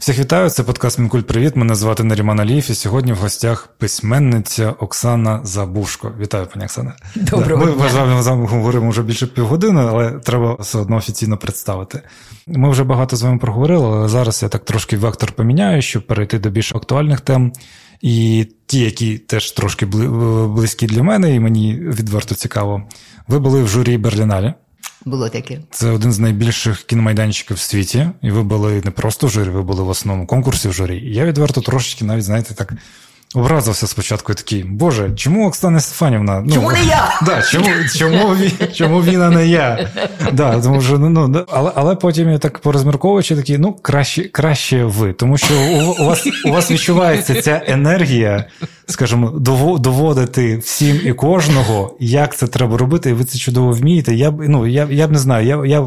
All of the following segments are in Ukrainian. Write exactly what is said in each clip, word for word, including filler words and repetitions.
Всіх вітаю, це подкаст «Мінкульт. Привіт», мене звати Наріман Алієв, і сьогодні в гостях письменниця Оксана Забушко. Вітаю, пані Оксана. Доброго Ми дня. Ми з вами говоримо вже більше півгодини, але треба все одно офіційно представити. Ми вже багато з вами проговорили, але зараз я так трошки вектор поміняю, щоб перейти до більш актуальних тем. І ті, які теж трошки близькі для мене, і мені відверто цікаво. Ви були в журі Берлінале. Було таке. Це один з найбільших кіномайданчиків в світі, і ви були не просто в журі, ви були в основному конкурсі в журі. І я відверто трошечки навіть, знаєте, так образився спочатку і такий, боже, чому Оксана Стефанівна? Ну, чому не я? Да, чому, чому, чому він, а не я? Да, тому що, ну, але, але потім я так порозмірковуючи такий, ну, краще, краще ви, тому що у, у, вас, у вас відчувається ця енергія, скажімо, доводити всім і кожного, як це треба робити, і ви це чудово вмієте. Я б, ну, я, я б не знаю, я, я,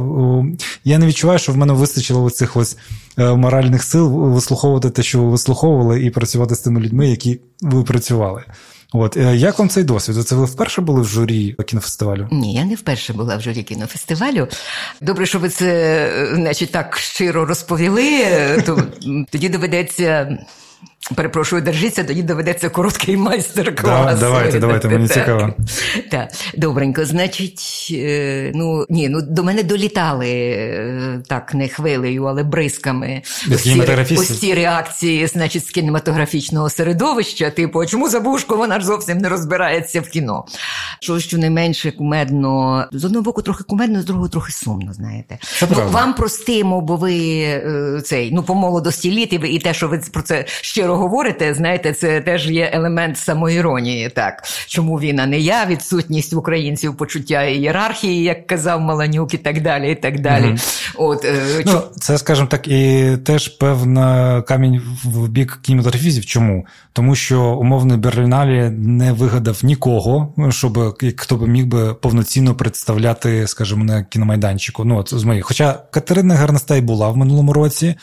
я не відчуваю, що в мене вистачило цих ось моральних сил вислуховувати те, що ви вислуховували, і працювати з тими людьми, які ви працювали. От. Як вам цей досвід? Це ви вперше були в журі кінофестивалю? Ні, я не вперше була в журі кінофестивалю. Добре, що ви це, значить, так щиро розповіли, то тоді доведеться... Перепрошую, держіться, тоді доведеться короткий майстер-клас. Да, давайте, давайте, мені так. Цікаво. Так, добренько, значить, ну, ні, ну, до мене долітали, так, не хвилею, але бризками. Ось ці, ось ці реакції, значить, з кінематографічного середовища, типу, а чому Забушко, вона ж зовсім не розбирається в кіно. Що, що не менше кумедно, з одного боку трохи кумедно, з другого трохи сумно, знаєте. Ну, вам простимо, бо ви цей, ну, по молодості літ, і те, що ви про це щиро говорите, знаєте, це теж є елемент самоіронії, так. Чому він, а не я, відсутність українців почуття ієрархії, як казав Маланюк, і так далі, і так далі. Mm-hmm. От, е, ну, чу... Це, скажімо так, і теж певна камінь в бік кінематографістів. Чому? Тому що умовний Берлінале не вигадав нікого, щоб хто б міг би повноцінно представляти, скажімо, на кіномайданчику. Ну, от з моїх. Хоча Катерина Гарнастай була в минулому році,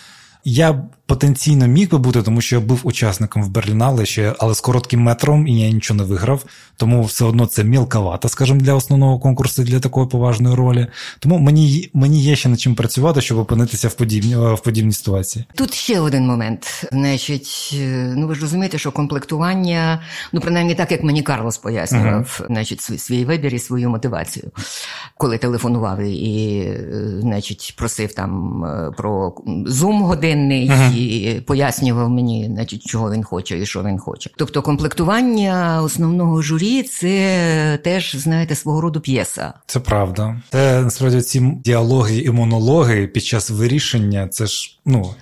я потенційно міг би бути, тому що я був учасником в Берлінале ще, але з коротким метром, і я нічого не виграв. Тому все одно це мілковато, скажімо, для основного конкурсу, для такої поважної ролі. Тому мені, мені є ще над чим працювати, щоб опинитися в подібній, в подібній ситуації. Тут ще один момент. Значить, ну ви ж розумієте, що комплектування, ну принаймні так, як мені Карлос пояснював, uh-huh. значить, свій, свій вибір і свою мотивацію. Коли телефонував і, значить, просив там про зум годинний, uh-huh. і пояснював мені, значить, чого він хоче і що він хоче. Тобто комплектування основного журі – це теж, знаєте, свого роду п'єса. Це правда. Це, насправді, ці діалоги і монологи під час вирішення, це ж, ну...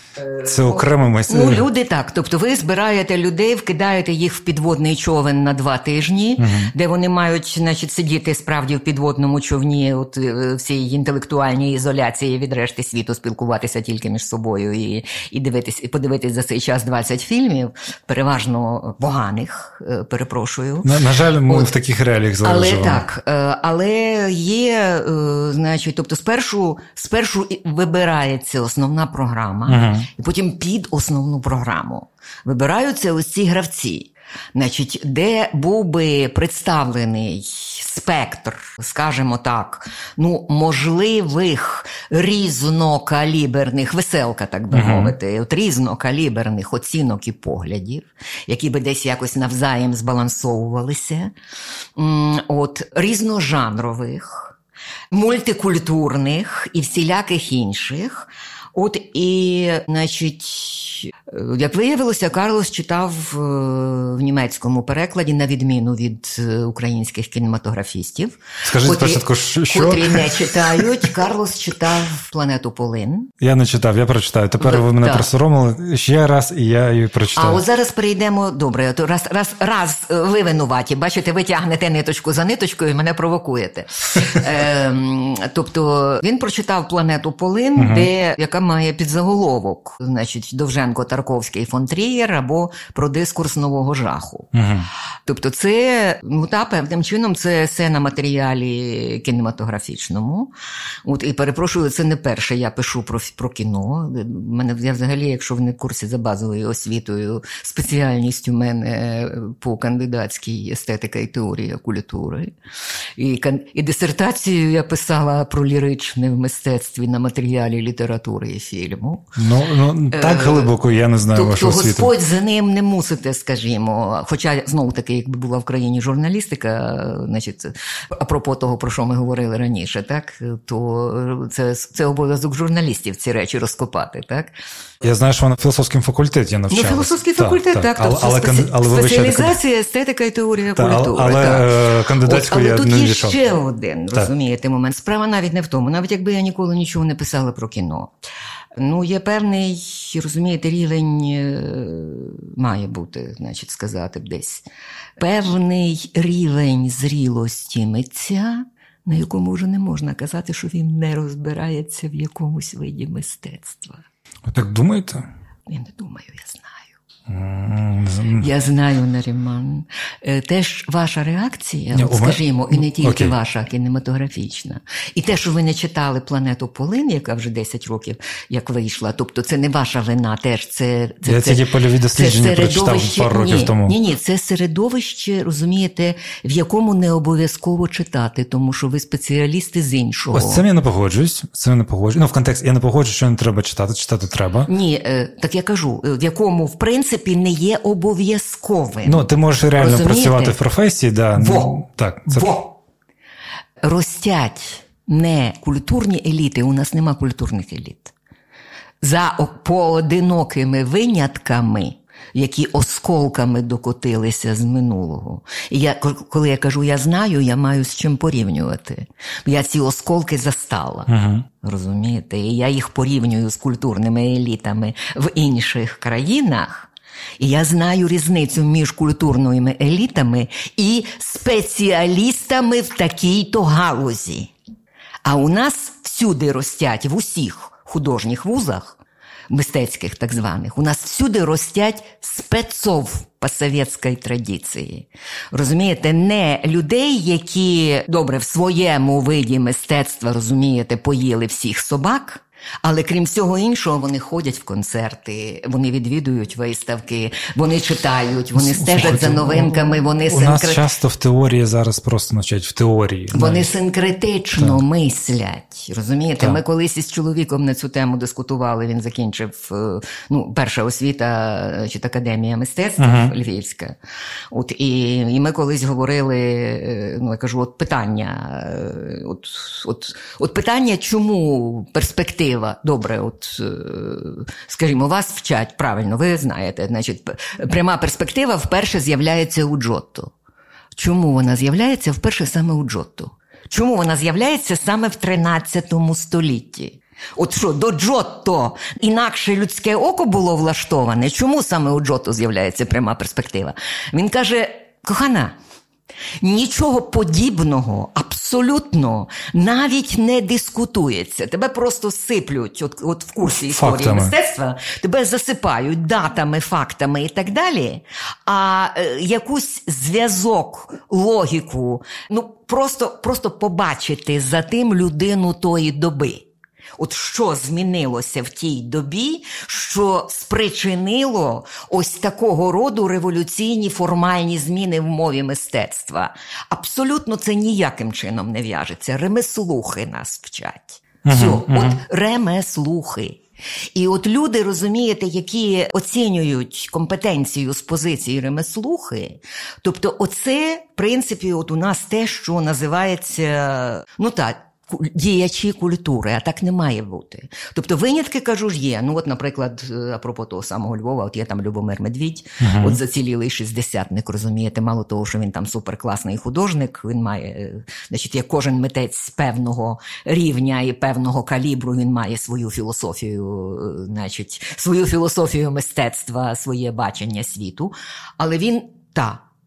Це окремо майстер. Ну, люди так. Тобто ви збираєте людей, вкидаєте їх в підводний човен на два тижні, угу. де вони мають, значить, сидіти справді в підводному човні, от в цій інтелектуальній ізоляції від решти світу, спілкуватися тільки між собою і, і дивитись, і подивитись за цей час двадцять фільмів, переважно поганих, перепрошую. На, на жаль, ми от, в таких реаліях зараз але живемо. Так, але є, значить, тобто спершу, спершу вибирається основна програма, угу. і потім під основну програму вибираються ось ці гравці. Значить, де був би представлений спектр, скажімо так, ну, можливих різнокаліберних, веселка, так би мовити, uh-huh. от різнокаліберних оцінок і поглядів, які би десь якось навзаєм збалансовувалися, от різножанрових, мультикультурних і всіляких інших. От і, значить, як виявилося, Карлос читав в німецькому перекладі, на відміну від українських кінематографістів. Скажіть котрі, спочатку, що? Котрі не читають. Карлос читав «Планету Полин». Я не читав, я прочитаю. Тепер ви, ви мене так. просоромили ще раз, і я її прочитаю. А от зараз перейдемо, добре, то раз, раз, раз ви винуваті, бачите, ви тягнете ниточку за ниточкою і мене провокуєте. е, тобто, він прочитав «Планету Полин», угу. де, яка має підзаголовок, значить, довжен Шевченко, Тарковський, фон Трієр або про дискурс нового жаху. Угу. Тобто це, ну та, певним чином, це все на матеріалі кінематографічному. От, і перепрошую, це не перше я пишу про, про кіно. Мене, я взагалі, якщо ви не в курсі за базовою освітою, спеціальність у мене по кандидатській естетика і теорія культури. І, і дисертацію я писала про ліричне в мистецтві на матеріалі літератури і фільму. Ну, ну так глибоко я не знаю тобто, вашу освіту. Тобто Господь за ним не мусите, скажімо. Хоча, знову-таки, якби була в країні журналістика, значить, апропо того, про що ми говорили раніше, так, то це, це обов'язок журналістів ці речі розкопати, так? Я знаю, що вона в філософському факультеті навчалася. Ну, філософський факультет, так. так, так але, тобто, але, але спеціалізація, естетика і теорія та, культури. Але, але кандидатську я не не війшов. Але війшов. тут є ще один, так. розумієте, момент. Справа навіть не в тому. Навіть якби я ніколи нічого не писала про кіно. Ну, є певний, розумієте, рівень, має бути, значить, сказати б десь, певний рівень зрілості митця, на якому вже не можна казати, що він не розбирається в якомусь виді мистецтва. Ви так думаєте? Я не думаю, я знаю. Я знаю, Наріман. Теж ваша реакція, Не, от, скажімо, і не тільки Окей. ваша кінематографічна, і те, що ви не читали «Планету Полин», яка вже десять років як вийшла, тобто це не ваша вина, теж це... це Я тільки польові дослідження прочитав пару років ні, тому. Ні, ні, це середовище, розумієте, в якому не обов'язково читати, тому що ви спеціалісти з іншого. Ось цим я не погоджуюсь, цим я не погоджуюсь. Ну, в контексті, я не погоджуюсь, що не треба читати, читати треба. Ні, так я кажу, в якому, в принципі, не є обов'язковим. Ну, ти можеш реально розумієте? Працювати в професії, да. Во! Ну, так, це... Во! Ростять не культурні еліти, у нас нема культурних еліт. За поодинокими винятками, які осколками докотилися з минулого. І я, коли я кажу «я знаю», я маю з чим порівнювати. Я ці осколки застала. Угу. Розумієте? І я їх порівнюю з культурними елітами в інших країнах. І я знаю різницю між культурними елітами і спеціалістами в такій-то галузі. А у нас всюди ростять, в усіх художніх вузах, мистецьких так званих, у нас всюди ростять спецов по совєтській традиції. Розумієте, не людей, які, добре, в своєму виді мистецтва, розумієте, поїли всіх собак, але крім всього іншого, вони ходять в концерти, вони відвідують виставки, вони читають, вони стежать Слухайте, за новинками, вони у синкрет... нас часто в теорії зараз просто навчають в теорії. Вони навіть. синкретично так. мислять, розумієте? Так. Ми колись із чоловіком на цю тему дискутували, він закінчив, ну, перша освіта, чи академія мистецтв uh-huh. Львівська. От, і, і ми колись говорили, ну, я кажу, от питання, от, от, от питання, чому перспектива добре, от, скажімо, вас вчать, правильно, ви знаєте, значить, пряма перспектива вперше з'являється у Джотто. Чому вона з'являється вперше саме у Джотто? Чому вона з'являється саме в тринадцятому столітті? От що, до Джотто інакше людське око було влаштоване? Чому саме у Джотто з'являється пряма перспектива? Він каже, кохана, нічого подібного, абсолютно, навіть не дискутується. Тебе просто сиплють, от, от в курсі історії фактами. Мистецтва, тебе засипають датами, фактами і так далі, а е, якусь зв'язок, логіку, ну просто, просто побачити за тим людину тої доби. От що змінилося в тій добі, що спричинило ось такого роду революційні формальні зміни в мові мистецтва? Абсолютно це ніяким чином не в'яжеться. Ремеслухи нас вчать. Uh-huh, Все, uh-huh. от ремеслухи. І от люди, розумієте, які оцінюють компетенцію з позиції ремеслухи, тобто оце, в принципі, от у нас те, що називається, ну так, діячі культури, а так не має бути. Тобто винятки, кажу ж, є. Ну от, наприклад, апропо того самого Львова, от є там Любомир Медвідь, uh-huh. от зацілілий шістдесятник, розумієте, мало того, що він там суперкласний художник, він має, значить, як кожен митець певного рівня і певного калібру, він має свою філософію, значить, свою філософію мистецтва, своє бачення світу, але він, та,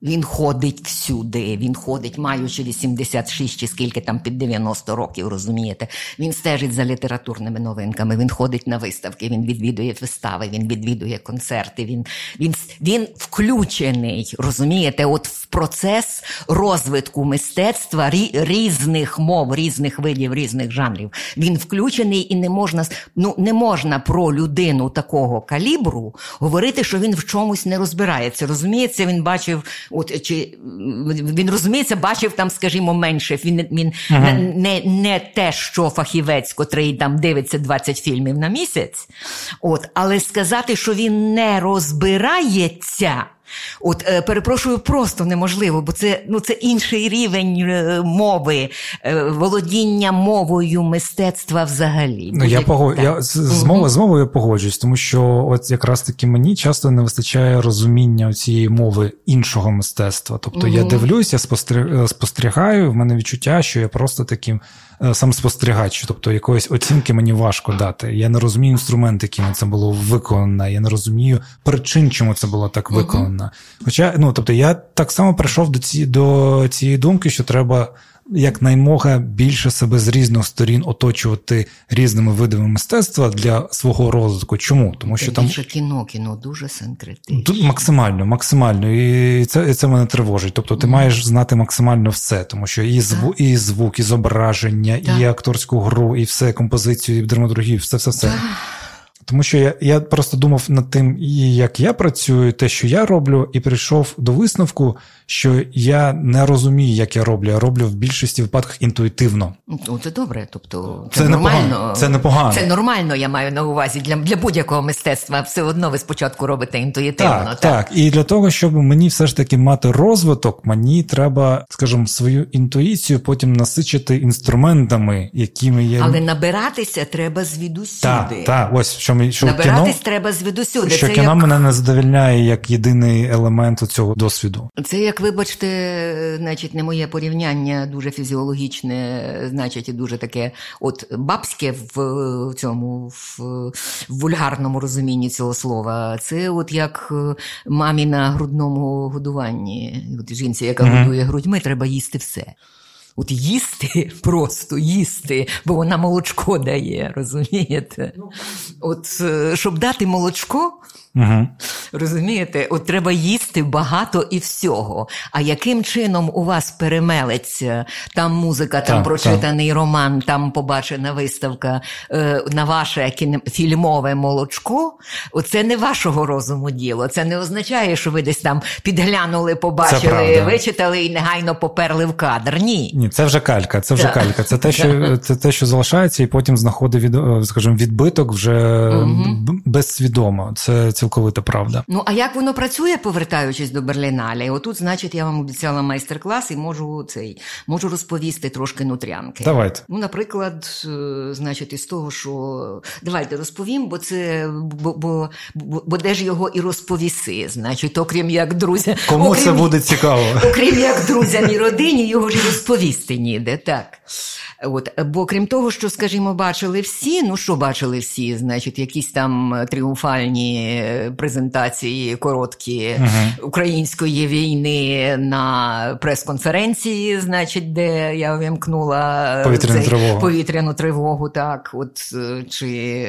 Він ходить всюди, він ходить, маючи вісімдесят шість чи скільки там під дев'яносто років, розумієте. Він стежить за літературними новинками, він ходить на виставки, він відвідує вистави, він відвідує концерти, він, він, він включений, розумієте, от в процес розвитку мистецтва різних мов, різних видів, різних жанрів. Він включений і не можна, ну, не можна про людину такого калібру говорити, що він в чомусь не розбирається. Розуміється, він бачив, от, чи, він, розуміється, бачив там, скажімо, менше. Він, він ага. не, не те, що фахівець, котрий там дивиться двадцять фільмів на місяць, от, але сказати, що він не розбирається, от, е, перепрошую, просто неможливо, бо це, ну, це інший рівень е, мови, е, володіння мовою мистецтва взагалі. Ну, я погод... я з, з, мовою, з мовою погоджуюсь, тому що от якраз таки мені часто не вистачає розуміння цієї мови іншого мистецтва. Тобто угу. я дивлюсь, я спостерігаю, спостерігаю, в мене відчуття, що я просто таким сам спостерігач, тобто якоїсь оцінки мені важко дати. Я не розумію інструмент, яким це було виконано, я не розумію причин, чому це було так виконано. Uh-huh. Хоча, ну, тобто я так само прийшов до, ці, до цієї думки, що треба якнаймога більше себе з різних сторін оточувати різними видами мистецтва для свого розвитку. Чому? Тому що там більше кіно, кіно дуже синкретичне. Тут максимально, максимально. І це, і це мене тривожить. Тобто ти mm. маєш знати максимально все, тому що і звук, і, звук, і зображення, так. і акторську гру, і все, композицію, і драматургію, все-все-все. Тому що я, я просто думав над тим, як я працюю, те, що я роблю, і прийшов до висновку, що я не розумію, як я роблю. Я роблю в більшості випадках інтуїтивно. Ну, це добре. Тобто, це, це нормально. Непогано. Це непогано. Це нормально, я маю на увазі. Для, для будь-якого мистецтва все одно ви спочатку робите інтуїтивно. Так, так, так. І для того, щоб мені все ж таки мати розвиток, мені треба, скажімо, свою інтуїцію потім насичити інструментами, якими я... Але набиратися треба звідусюди. Так, так. Ось, що ми, що Набиратись кіно, треба звідусюди. Що це кіно як... мене не задовольняє як єдиний елемент цього досвіду. Це як, вибачте, значить, не моє порівняння дуже фізіологічне, значить, і дуже таке от бабське в цьому, в, в вульгарному розумінні цього слова. Це от як мамі на грудному годуванні. От жінці, яка mm-hmm. годує грудьми, треба їсти все. От їсти, просто їсти, бо вона молочко дає, розумієте? От, щоб дати молочко, угу. розумієте, от треба їсти багато і всього. А яким чином у вас перемелеться там музика, там так, прочитаний так. роман, там побачена виставка на ваше кіно... фільмове молочко, оце не вашого розуму діло. Це не означає, що ви десь там підглянули, побачили, вичитали і негайно поперли в кадр. Ні. Ні, це вже калька, це вже калька. Це те, що, це те, що залишається, і потім знаходить, від, скажімо, відбиток вже угу. безсвідомо. Це цілковита правда. Ну, а як воно працює, повертаючись до Берлінале? Отут, значить, я вам обіцяла майстер-клас і можу цей, можу розповісти трошки нутрянки. Давайте. Ну, наприклад, значить, із того, що... Давайте розповім, бо це... Бо, бо, бо, бо де ж його і розповіси, значить, окрім як друзя... Кому окрім, це буде цікаво? Окрім як друзям і родині, його ж і розповісти ніде, так. От, бо крім того, що, скажімо, бачили всі, ну що бачили всі, значить, якісь там тріумфальні презентації короткі uh-huh. української війни на прес-конференції, значить, де я вимкнула повітряну цей, тривогу. повітряну тривогу, так, от, чи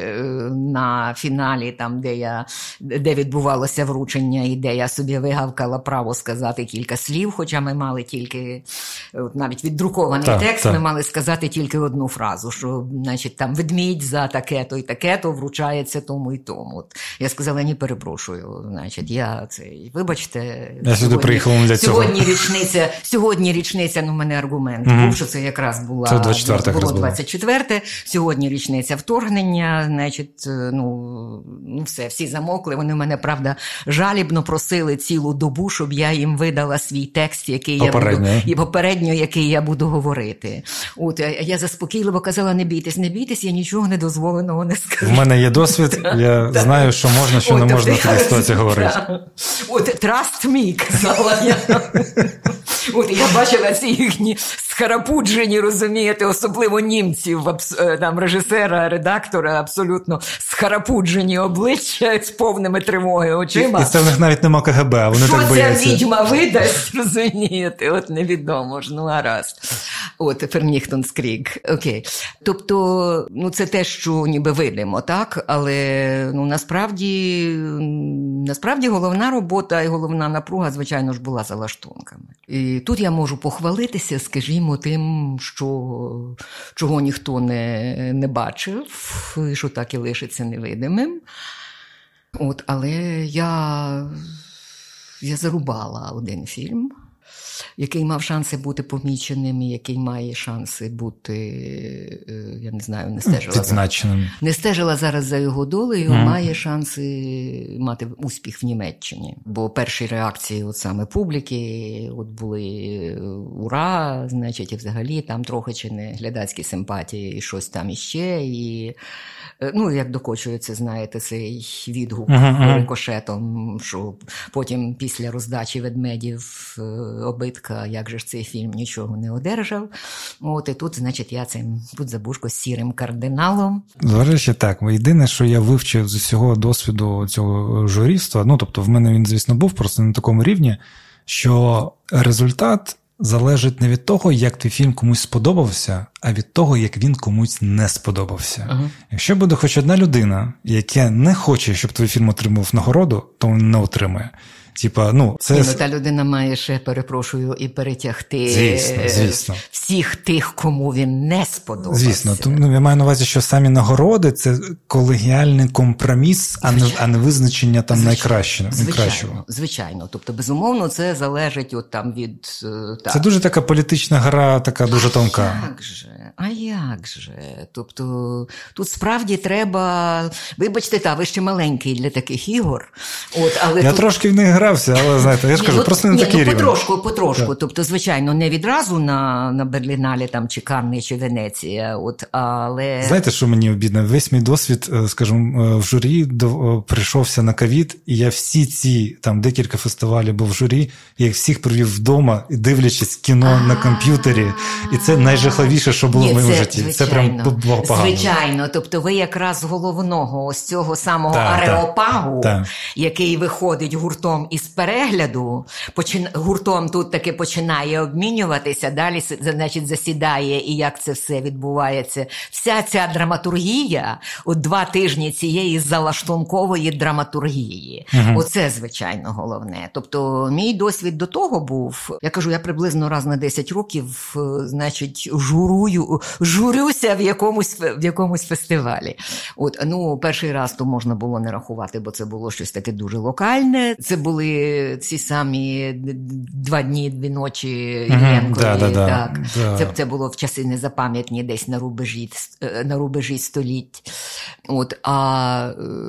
на фіналі, там, де я, де відбувалося вручення і де я собі вигавкала право сказати кілька слів, хоча ми мали тільки, от, навіть віддрукований так, текст, так. ми мали сказати тільки одну фразу, що, значить, там ведмідь за таке-то і таке-то вручається тому і тому. От, я сказала, ні, перепрошую, значить, я цей, вибачте, я сюди приїхала для цього. Сьогодні річниця, сьогодні річниця, ну, в мене аргумент mm-hmm. був, що це якраз була, це двадцять четверте, було двадцять четверте, сьогодні річниця вторгнення, значить, ну, ну, все, всі замокли, вони мене, правда, жалібно просили цілу добу, щоб я їм видала свій текст, який я буду, і попередньо, який я буду говорити. От, я заспокійливо казала, не бійтесь, не бійтесь, я нічого недозволеного не скажу. В мене є досвід, я знаю, що можна, що не можна в такій ситуації говорити. От, trust me, казала я. От, я бачила ці їхні схарапуджені, розумієте, особливо німців, там, режисера, редактора, абсолютно схарапуджені обличчя з повними тривоги очима. І це в них навіть нема ка ге бе, а вони що так бояться. Що ця відьма видасть, розумієте, от невідомо ж, ну гаразд. От, Ферніхтонскріг, окей. Тобто, ну це те, що ніби видимо, так? Але, ну, насправді, насправді головна робота і головна напруга, звичайно ж, була за лаштунками. І тут я можу похвалитися, скажімо, тим, що, чого ніхто не, не бачив, і що так і лишиться невидимим. От, але я, я зарубала один фільм, який мав шанси бути поміченим, і який має шанси бути, я не знаю, не стежила, підзначеним. Не стежила зараз за його долею, mm. має шанси мати успіх в Німеччині. Бо перші реакції от саме публіки от були ура, значить, і взагалі там трохи чи не глядацькі симпатії, і щось там іще, і ну, як докочується, знаєте, цей відгук mm-hmm. рикошетом, що потім після роздачі ведмедів обидка, як же ж цей фільм нічого не одержав. От, і тут, значить, я цим, тут забушко, сірим кардиналом. До речі, так, єдине, що я вивчив з усього досвіду цього журівства, ну, тобто в мене він, звісно, був просто на такому рівні, що результат залежить не від того, як твій фільм комусь сподобався, а від того, як він комусь не сподобався. Uh-huh. Якщо буде хоч одна людина, яка не хоче, щоб твій фільм отримав нагороду, то він не отримає. Типа, ну, це... Ні, ну, та людина має ще, перепрошую, і перетягти звісно, звісно. всіх тих, кому він не сподобався. Звісно. Ну, я маю на увазі, що самі нагороди – це колегіальний компроміс, а не, а не визначення там звичайно, найкращого. Звичайно, звичайно. Тобто, безумовно, це залежить от там від... Так. Це дуже така політична гра, така дуже тонка. А як же? А як же? Тобто, тут справді треба... Вибачте, та, ви ще маленький для таких ігор. От, але я тут... трошки в них грався, але, знаєте, я ж кажу, ні, просто не ні, такий ну, рівень. Потрошку, потрошку. Так. Тобто, звичайно, не відразу на, на Берлінале, там, чи Канни, чи Венеція, от, але... Знаєте, що мені обідно? Весь мій досвід, скажімо, в журі до, прийшовся на ковід, і я всі ці, там, декілька фестивалів був в журі, я їх всіх провів вдома, дивлячись кіно А-а-а. на комп'ютері, і це найжахливіше, що було ні, в моєму житті. Це прям було погано. Звичайно, тобто ви якраз з головного, ось цього самого так, ареопагу, так. який виходить гуртом із перегляду, почин... гуртом тут таки починає обмінюватися, далі, значить, засідає, і як це все відбувається. Вся ця драматургія, от два тижні цієї залаштункової драматургії. Угу. Оце, звичайно, головне. Тобто, мій досвід до того був, я кажу, я приблизно раз на десять років, значить, журую, журюся в якомусь, в якомусь фестивалі. От, ну, перший раз то можна було не рахувати, бо це було щось таке дуже локальне. Це були ці самі два дні, дві ночі Іллєнкові. Да, да, да, так. Да. Це, це було в часи незапам'ятні, десь на рубежі, на рубежі століть. От, а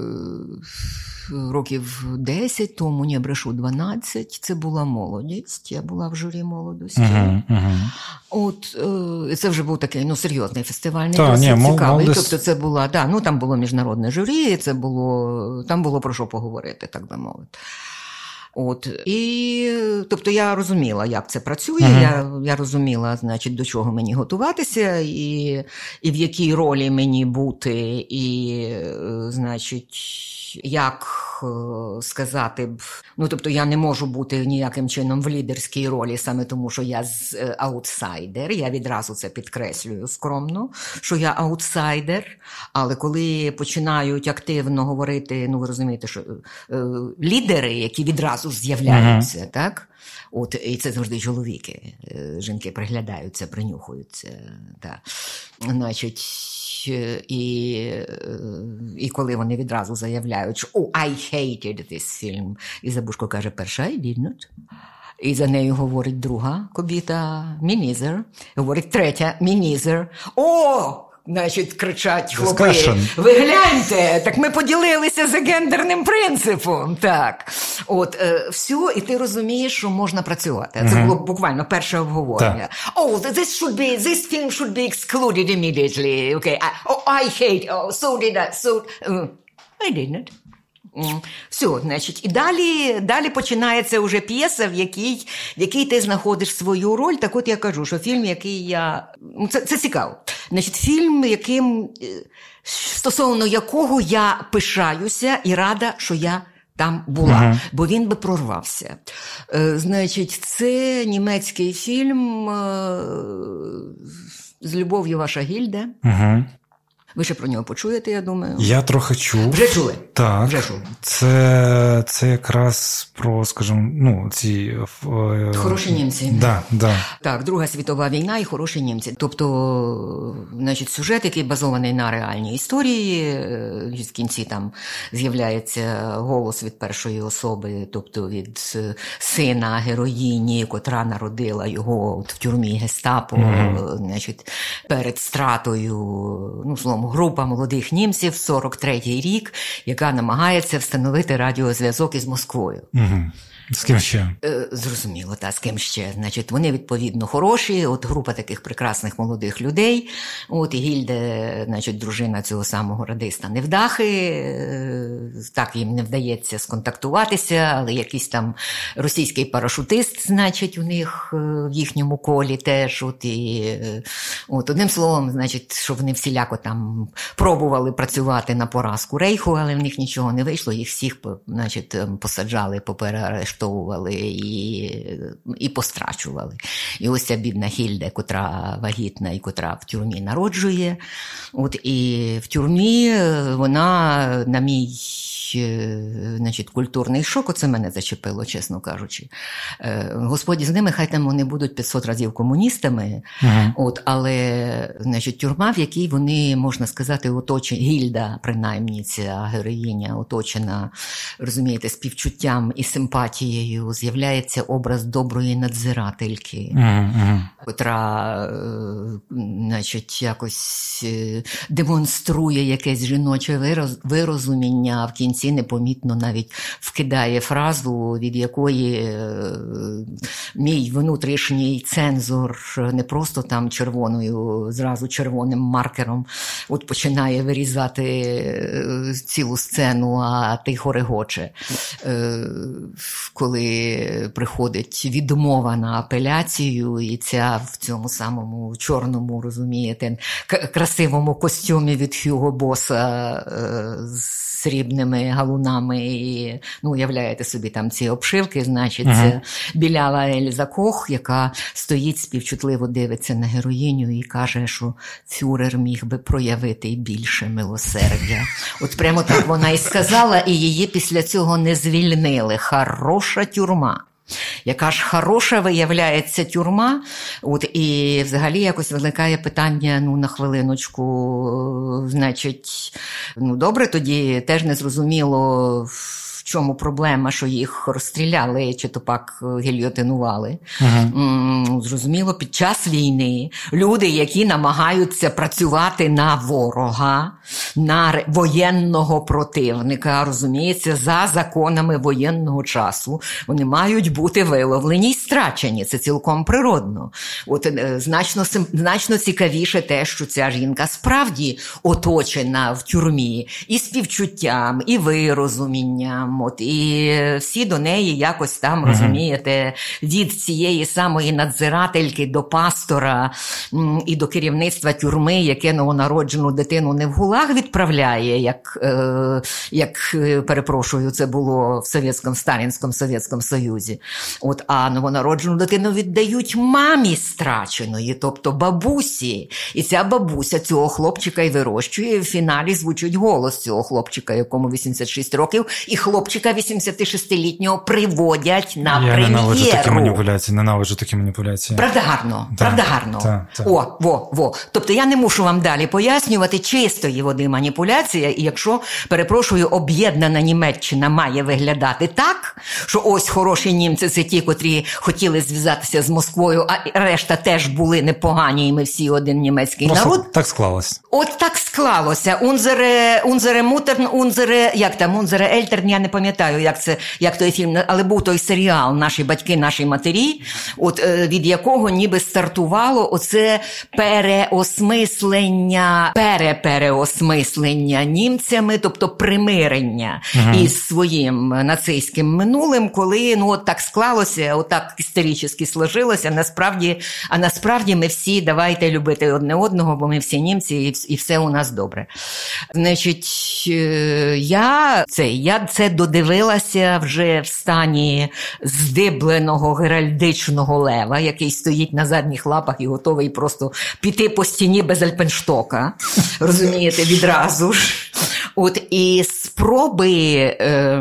років десять тому, не брешу, дванадцять, це була молодість. Я була в журі молодості. Uh-huh, uh-huh. От, це вже був такий, ну, серйозний фестивальний, Та, ні, цікавий. Молодість... Тобто це була, да, ну, там було міжнародне журі, це було, там було про що поговорити, так би мовити. От, і, тобто, я розуміла, як це працює, uh-huh. я, я розуміла, значить, до чого мені готуватися, і, і в якій ролі мені бути, і, значить, як сказати б, ну, тобто, я не можу бути ніяким чином в лідерській ролі, саме тому, що я з аутсайдер, я відразу це підкреслюю скромно, що я аутсайдер, але коли починають активно говорити, ну, ви розумієте, що е, лідери, які відразу з'являються, uh-huh. так? От, і це завжди чоловіки. Жінки приглядаються, принюхуються, так. Значить, і, і коли вони відразу заявляють, що «Oh, I hated this film», і Забушко каже, перша, I did not. І за нею говорить друга кобіта, me neither. Говорить третя, me neither. О! Значить, кричать хлопи, Discussion. ви гляньте, так ми поділилися за гендерним принципом, так. От, е, все, і ти розумієш, що можна працювати. Це було буквально перше обговорення. Oh, this should be, this film should be excluded immediately. Okay, I, oh, I hate, oh, so did I, so... Uh, I didn't. Все, значить, і далі, далі починається вже п'єса, в якій, в якій ти знаходиш свою роль. Так от я кажу, що фільм, який я... Це, це цікаво. Значить, фільм, яким, стосовно якого я пишаюся і рада, що я там була, uh-huh. бо він би прорвався. Е, значить, це німецький фільм «З любов'ю ваша Гільде». Uh-huh. Ви ще про нього почуєте, я думаю? Я трохи чув. Вже чули? Так. Вже чув. Це, це якраз про, скажімо, ну, ці... Е... Хороші німці. Да, да. Так, Друга світова війна і хороші німці. Тобто, значить, сюжет, який базований на реальній історії, в кінці там з'являється голос від першої особи, тобто від сина героїні, котра народила його от в тюрмі гестапо, mm-hmm. значить, перед стратою, ну, словом, група молодих німців, сорок третій рік, яка намагається встановити радіозв'язок із Москвою. Угу. З ким ще? Зрозуміло, та з ким ще. Значить, вони, відповідно, хороші, от група таких прекрасних молодих людей, от і Гільде, значить, дружина цього самого радиста невдахи, так їм не вдається сконтактуватися, але якийсь там російський парашутист, значить, у них в їхньому колі теж, от і, от, одним словом, значить, що вони всіляко там пробували працювати на поразку Рейху, але в них нічого не вийшло, їх всіх, значить, посаджали, попереарештовували і, і пострачували. І ось ця бідна Гільде, котра вагітна і котра в тюрмі народжує. От і в тюрмі вона, на мій, значить, культурний шок, оце мене зачепило, чесно кажучи. Господі з ними, хай там вони будуть п'ятсот разів комуністами, uh-huh. от, але, значить, тюрма, в якій вони, можна сказати, оточені, Гільда, принаймні, ця героїня, оточена, розумієте, співчуттям і симпатією, з'являється образ доброї надзирательки, uh-huh. котра, значить, якось демонструє якесь жіноче вироз, вирозуміння, в кінці непомітно навіть вкидає фразу, від якої е, мій внутрішній цензор не просто там червоною, зразу червоним маркером от починає вирізати е, цілу сцену, а тихо регоче. Е, коли приходить відмова на апеляцію, і ця в цьому самому чорному, розумієте, к- красивому костюмі від Хьюго Боса е, з срібними галунами і, ну, уявляєте собі там ці обшивки, значить, uh-huh. це білява Ельза Кох, яка стоїть співчутливо, дивиться на героїню і каже, що фюрер міг би проявити й більше милосердя. От прямо так вона і сказала, і її після цього не звільнили. Хороша тюрма. Яка ж хороша виявляється тюрма, от, і взагалі якось виникає питання, ну, на хвилиночку, значить, ну, добре, тоді теж не зрозуміло, в чому проблема, що їх розстріляли, чи то пак гільйотинували. Uh-huh. Зрозуміло, під час війни люди, які намагаються працювати на ворога, на воєнного противника, розуміється, за законами воєнного часу, вони мають бути виловлені й страчені. Це цілком природно. От, значно, значно цікавіше те, що ця жінка справді оточена в тюрмі і співчуттям, і вирозумінням. От, і всі до неї якось там, uh-huh. розумієте, від цієї самої надзирательки до пастора і до керівництва тюрми, яке новонароджену дитину не в ГУЛАГ відправляє, як, е, як перепрошую, це було в Совєтському, Сталінському Совєтському Союзі. От, а новонароджену дитину віддають мамі страченої, тобто бабусі. І ця бабуся цього хлопчика і вирощує, і в фіналі звучить голос цього хлопчика, якому вісімдесят шість років, і хлопчика вісімдесятишестилітнього приводять на Я прем'єру. Я ненавиджу такі маніпуляції, ненавиджу такі маніпуляції. Правда гарно, да, правда гарно. Да, да. О, во, во. Тобто я не мушу вам далі пояснювати чистої води маніпуляція, і якщо, перепрошую, об'єднана Німеччина має виглядати так, що ось хороші німці це ті, котрі хотіли зв'язатися з Москвою, а решта теж були непогані, і ми всі один німецький Просто народ. Так склалось. От так склалось. склалося. Унзере, унзере мутерн, унзере, як там, унзере ельтерн, я не пам'ятаю, як це, як той фільм, але був той серіал «Наші батьки, наші матері», от від якого ніби стартувало оце переосмислення, перепереосмислення німцями, тобто примирення uh-huh. із своїм нацистським минулим, коли, ну, от так склалося, от так історично сложилося, насправді, а насправді ми всі давайте любити одне одного, бо ми всі німці, і, і все у нас добре. Значить, я це, я це додивилася вже в стані здибленого геральдичного лева, який стоїть на задніх лапах і готовий просто піти по стіні без альпенштока, розумієте, відразу ж. От, і спроби... Е,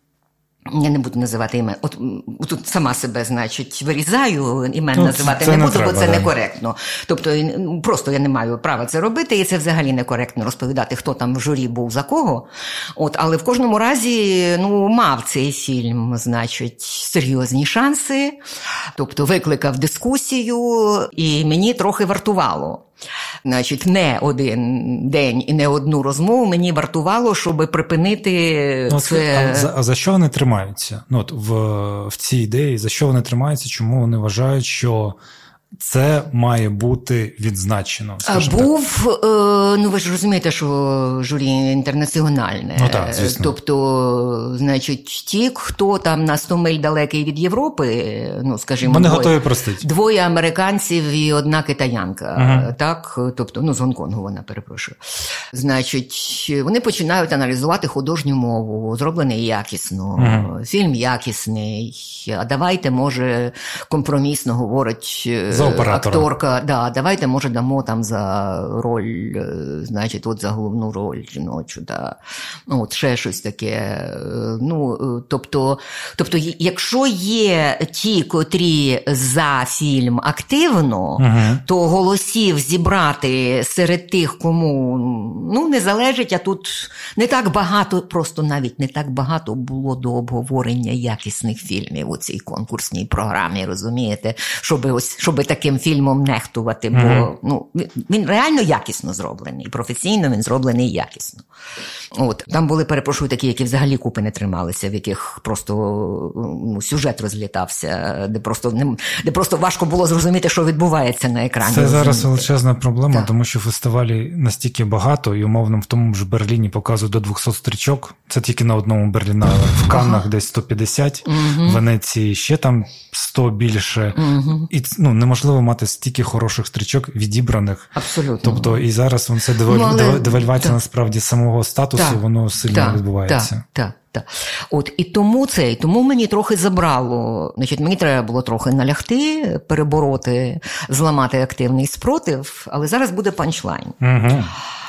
я не буду називати імен. От тут сама себе, значить, вирізаю, імен ну, називати не, не буду, треба, бо це да. некоректно. Тобто просто я не маю права це робити, і це взагалі некоректно розповідати, хто там в журі був за кого. От, але в кожному разі, ну, мав цей фільм, значить, серйозні шанси, тобто викликав дискусію, і мені трохи вартувало. Значить, не один день і не одну розмову мені вартувало, щоб припинити ну, це. А за, а за що вони тримаються? Ну, от в, в цій ідеї, за що вони тримаються, чому вони вважають, що це має бути відзначено? Був, е, ну ви ж розумієте, що журі інтернаціональне. Ну так, звісно. Тобто, значить, ті, хто там на сто миль далекий від Європи, ну, скажімо, вони двоє, готові простити. Двоє американців і одна китаянка, ага. так? Тобто, ну, з Гонконгу вона, перепрошую. Значить, вони починають аналізувати художню мову, зроблений якісно, ага. фільм якісний, а давайте, може, компромісно говорить акторка, да, давайте, може, дамо там за роль, значить, от за головну роль жіночу, да. Ну, от ще щось таке. Ну, тобто, тобто, якщо є ті, котрі за фільм активно, uh-huh. то голосів зібрати серед тих, кому, ну, не залежить, а тут не так багато, просто навіть не так багато було до обговорення якісних фільмів у цій конкурсній програмі, розумієте, щоб ось, щоб таким фільмом нехтувати, бо mm-hmm. ну, він реально якісно зроблений, професійно він зроблений якісно. От, там були, перепрошую, такі, які взагалі купи не трималися, в яких просто ну, сюжет розлітався, де просто, не, де просто важко було зрозуміти, що відбувається на екрані. Це зараз величезна проблема, так. тому що фестивалі настільки багато, і умовно в тому ж Берліні показують до двісті стрічок, це тільки на одному Берлінале, в Каннах ага. десь сто п'ятдесят, mm-hmm. в Венеції ще там сто більше, mm-hmm. і ну, неможливо мати стільки хороших стрічок відібраних. Абсолютно. Тобто і зараз це деваль... ну, але... девальвація насправді самого статусу, так. воно сильно так. відбувається. Так, так. Так. От, і тому це, і тому мені трохи забрало, значить, мені треба було трохи налягти, перебороти, зламати активний спротив, але зараз буде панчлайн. Угу.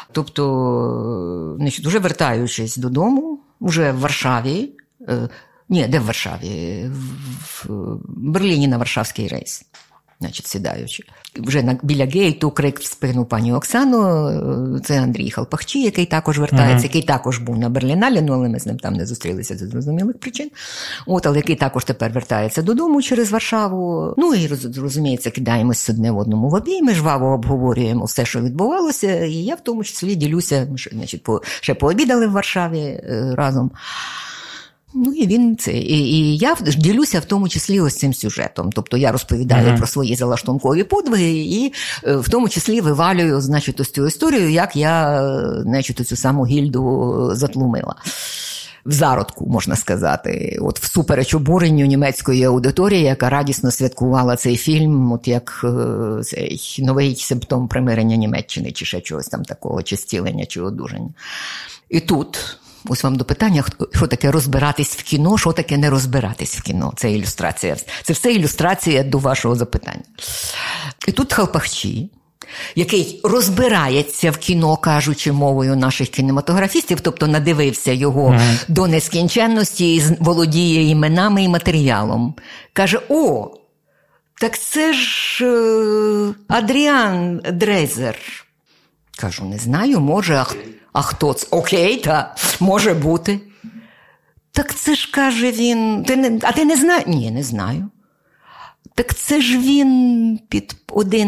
Тобто, значить, вже вертаючись додому, вже в Варшаві, е, ні, де в Варшаві? В Берліні на варшавський рейс. Значить, сідаючи. Вже на, біля гейту крик в спину пані Оксану, це Андрій Халпахчі, який також вертається, uh-huh. який також був на Берліналі, ну, але ми з ним там не зустрілися з зрозумілих причин. От, але який також тепер вертається додому через Варшаву. Ну, і, розуміється, кидаємось одне в одному в обійми, жваво обговорюємо все, що відбувалося, і я в тому числі ділюся, що, значить, по, ще пообідали в Варшаві е, разом. Ну, і він це. І, і я ділюся в тому числі ось цим сюжетом. Тобто я розповідаю uh-huh. про свої залаштункові подвиги і в тому числі вивалюю, значить, ось цю історію, як я, значить, цю саму гільду затлумила. В зародку, можна сказати. От всупереч обуренню німецької аудиторії, яка радісно святкувала цей фільм, от як цей новий симптом примирення Німеччини, чи ще чогось там такого, чи зцілення, чи одужання. І тут... Ось вам до питання, що таке розбиратись в кіно, що таке не розбиратись в кіно. Це ілюстрація. Це все ілюстрація до вашого запитання. І тут Халпахчі, який розбирається в кіно, кажучи мовою наших кінематографістів, тобто надивився його mm-hmm. до нескінченності і володіє іменами і матеріалом, каже: о, так це ж е, Адріан Дрейзер. Кажу, не знаю, може, а, а хто це? Окей, та, може бути. Так це ж, каже він, ти не, а ти не знаєш? Ні, не знаю. Так це ж він під один з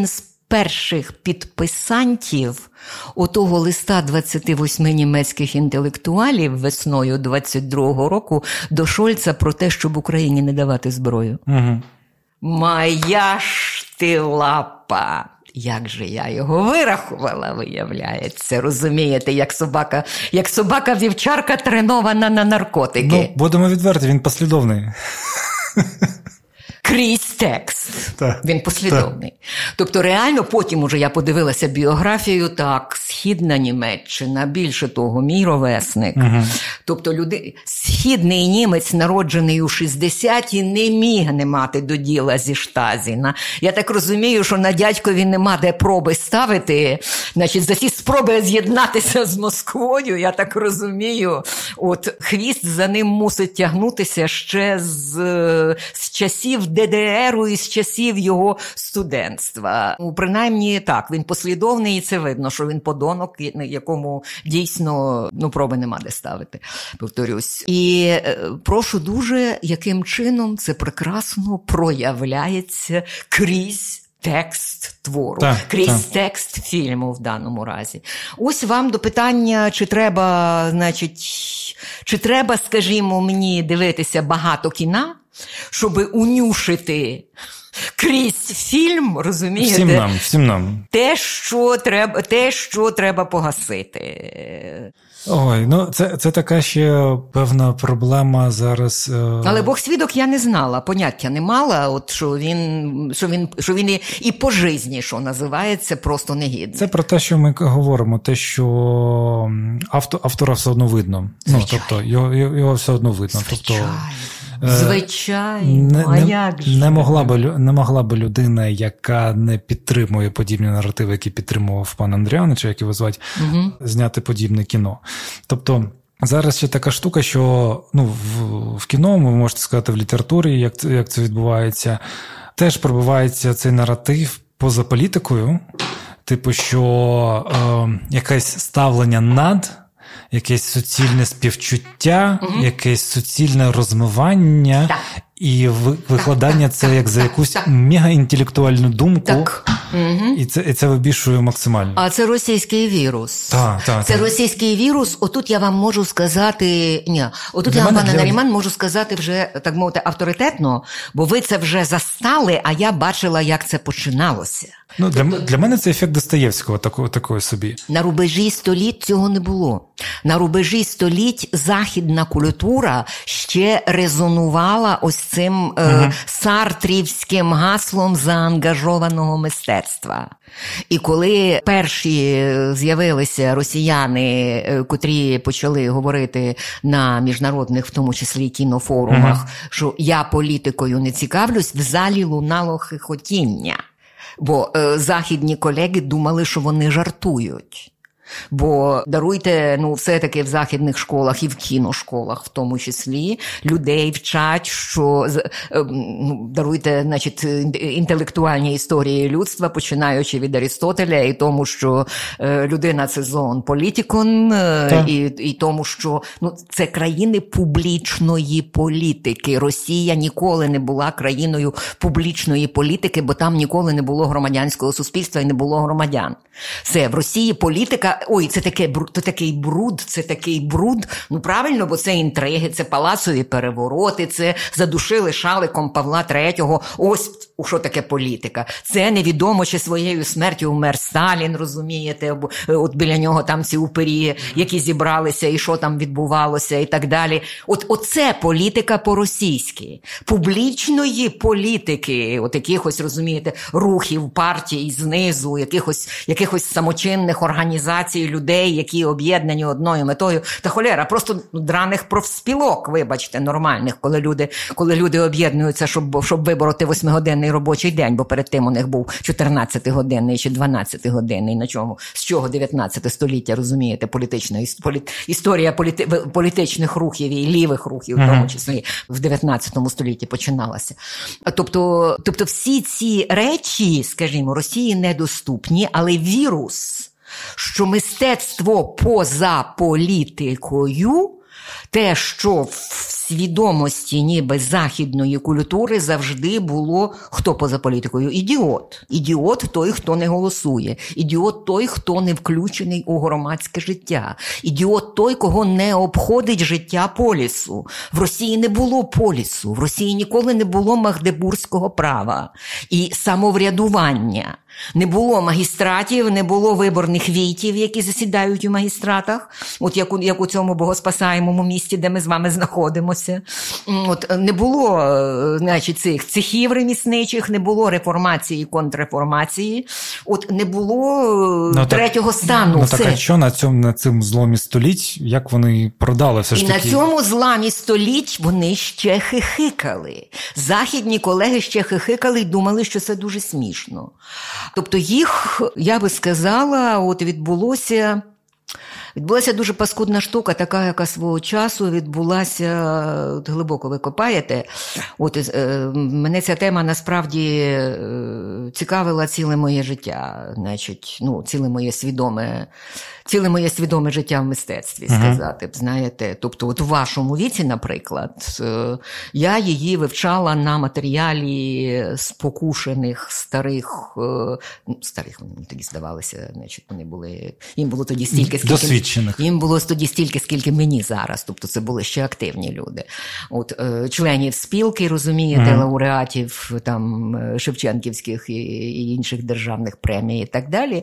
перших підписантів отого листа двадцяти восьми німецьких інтелектуалів весною двадцять другого року до Шольца про те, щоб Україні не давати зброю. Угу. Моя ж ти лапа! Як же я його вирахувала, виявляється, розумієте, як собака, як собака-вівчарка тренована на наркотики. Ну, будемо відверті, він послідовний. Крізь текст. Так, він послідовний. Так. Тобто, реально, потім уже я подивилася біографію, так, східна Німеччина, більше того, мій ровесник. Угу. Тобто, люди, східний німець, народжений у шістдесяті, не міг не мати до діла зі Штазіна. Я так розумію, що на дядькові нема де проби ставити. Значить, за ці спроби з'єднатися з Москвою, я так розумію, от хвіст за ним мусить тягнутися ще з, з часів ДДРу і з часів його студентства. Ну, принаймні, так, він послідовний, і це видно, що він подонок, якому дійсно, ну, проби нема де ставити, повторюсь. І е, прошу дуже, яким чином це прекрасно проявляється крізь текст твору, так, крізь так. текст фільму в даному разі. Ось вам до питання, чи треба, значить, чи треба, скажімо, мені дивитися багато кіна, щоб унюшити крізь фільм, розумієте? Всім нам, всім нам. Те, що треба, те, що треба погасити. Ой, ну це, це така ще певна проблема зараз. Е... Але Бог свідок я не знала, поняття не мала, от що він, що він, що він і, і по житті, що називається, просто негідний. Це про те, що ми говоримо, те, що автор, автора все одно видно. Звичайно. Ну, тобто, його, його все одно видно. Звичайно. Тобто, Звичайно, не, а як же? Не могла би, не могла би людина, яка не підтримує подібні наративи, які підтримував пан Андріанович, як його звати, угу. зняти подібне кіно. Тобто, зараз ще така штука, що ну, в, в кіно, ви можете сказати, в літературі, як, як це відбувається, теж пробивається цей наратив поза політикою, типу, що е, якесь ставлення над, якесь суцільне співчуття, угу. якесь суцільне розмивання так. і викладання так, це так, як за якусь так. мегаінтелектуальну думку. Так. Угу. І це, і це вибішує максимально. А це російський вірус. Так, так, це так. російський вірус. Отут я вам можу сказати... Ні, отут для я вам, пане для... Наріман, можу сказати вже, так мовити, авторитетно, бо ви це вже застали, а я бачила, як це починалося. Ну, для, для мене це ефект Достоєвського, такої, такої собі. На рубежі століть цього не було. На рубежі століть західна культура ще резонувала ось цим угу. е, сартрівським гаслом заангажованого мистецтва. І коли перші з'явилися росіяни, котрі почали говорити на міжнародних, в тому числі кінофорумах, угу. що я політикою не цікавлюсь, в залі лунало хихотіння. Бо е, західні колеги думали, що вони жартують. Бо, даруйте, ну, все-таки в західних школах і в кіношколах в тому числі людей вчать, що, ну, даруйте, значить, інтелектуальні історії людства, починаючи від Арістотеля, і тому, що е, людина – це зоон політикон, е, і, і тому, що, ну, це країни публічної політики. Росія ніколи не була країною публічної політики, бо там ніколи не було громадянського суспільства і не було громадян. Все, в Росії політика ой, це таке, це такий бруд, це такий бруд. Ну, правильно, бо це інтриги, це палацові перевороти, це задушили шаликом Павла третього. Ось що таке політика. Це невідомо, чи своєю смертю вмер Сталін, розумієте, от біля нього там ці упері, які зібралися, і що там відбувалося, і так далі. От оце політика по-російськи. Публічної політики, от якихось, розумієте, рухів, партій знизу, якихось, якихось самочинних організацій, людей, які об'єднані одною метою. Та холєра, просто драних профспілок, вибачте, нормальних, коли люди, коли люди об'єднуються, щоб, щоб вибороти восьмигодинний робочий день, бо перед тим у них був чотирнадцятигодинний чи дванадцятигодинний, на чому? З чого дев'ятнадцяте століття, розумієте, політична полі, історія політи, політичних рухів і лівих рухів, в тому числі, в дев'ятнадцятому столітті починалася. Тобто, тобто всі ці речі, скажімо, Росії недоступні, але вірус, що мистецтво поза політикою, те, що в свідомості ніби західної культури завжди було хто поза політикою? Ідіот. Ідіот той, хто не голосує. Ідіот той, хто не включений у громадське життя. Ідіот той, кого не обходить життя полісу. В Росії не було полісу. В Росії ніколи не було магдебурзького права і самоврядування. Не було магістратів, не було виборних війтів, які засідають у магістратах, от як у, як у цьому богоспасаємому місті, де ми з вами знаходимося. От не було, значить, цих цехів ремісничих, не було реформації, контрреформації, от не було ну, третього так, стану. Ну так, а що на цьому, на цьому зломі століть, як вони продали все ж таки? І на цьому зламі століть вони ще хихикали. Західні колеги ще хихикали і думали, що це дуже смішно. Тобто їх, я би сказала, от відбулося, відбулася дуже паскудна штука, така, яка свого часу відбулася, от глибоко ви копаєте. От, е, мене ця тема насправді е, цікавила ціле моє життя, значить, ну, ціле моє свідоме, ціле моє свідоме життя в мистецтві, сказати б, знаєте. Тобто, от у вашому віці, наприклад, е, я її вивчала на матеріалі спокушених старих, е, ну, старих, вони тоді здавалися, значить, вони були, їм було тоді стільки, скільки їм було тоді стільки, скільки мені зараз. Тобто це були ще активні люди. От, е, членів спілки, розумієте, mm-hmm. лауреатів там, Шевченківських і, і інших державних премій і так далі.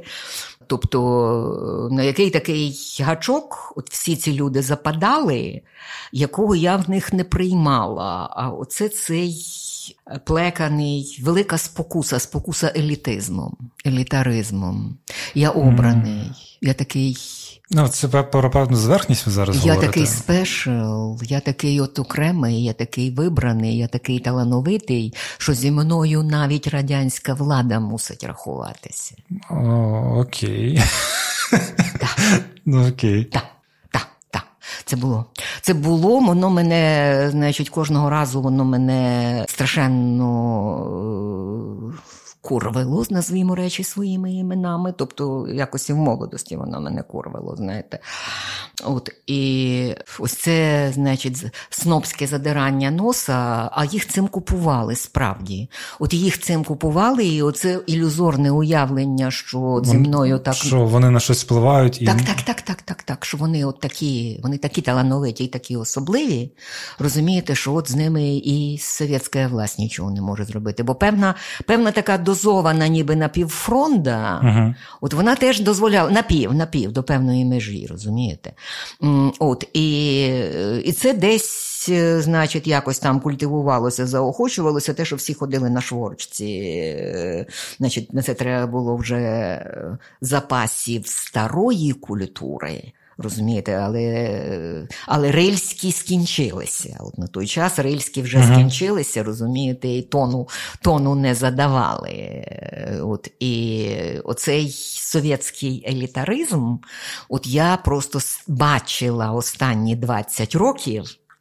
Тобто на який такий гачок от всі ці люди западали, якого я в них не приймала. А оце цей плеканий, велика спокуса, спокуса елітизмом, елітаризмом. Я обраний, mm. я такий... Ну, це про певну зверхність ви зараз я говорите. Я такий спешл, я такий от окремий, я такий вибраний, я такий талановитий, що зі мною навіть радянська влада мусить рахуватися. О, окей. Так. Ну, окей. Так, так, так. Це було. Це було, воно мене, значить, кожного разу воно мене страшенно курвило, назвімо речі своїми іменами, тобто якось і в молодості воно мене курвило, знаєте. От, і ось це, значить, снобське задирання носа, а їх цим купували, справді. От їх цим купували, і оце ілюзорне уявлення, що зі мною так... Що вони на щось впливають. І... Так, так, так, так, так, так, що вони от такі, вони такі талановиті і такі особливі, розумієте, що от з ними і совєтська власть нічого не може зробити. Бо певна, певна така дозована ніби напівфронда, uh-huh. от вона теж дозволяла, напів, напів, до певної межі, розумієте. От, і, і це десь, значить, якось там культивувалося, заохочувалося те, що всі ходили на шворчці. Значить, на це треба було вже запасів старої культури. Розумієте, але, але рильські скінчилися. От на той час рильські вже uh-huh. скінчилися, розумієте, і тону, тону не задавали. От, і оцей совєтський елітаризм, от я просто бачила останні двадцять років,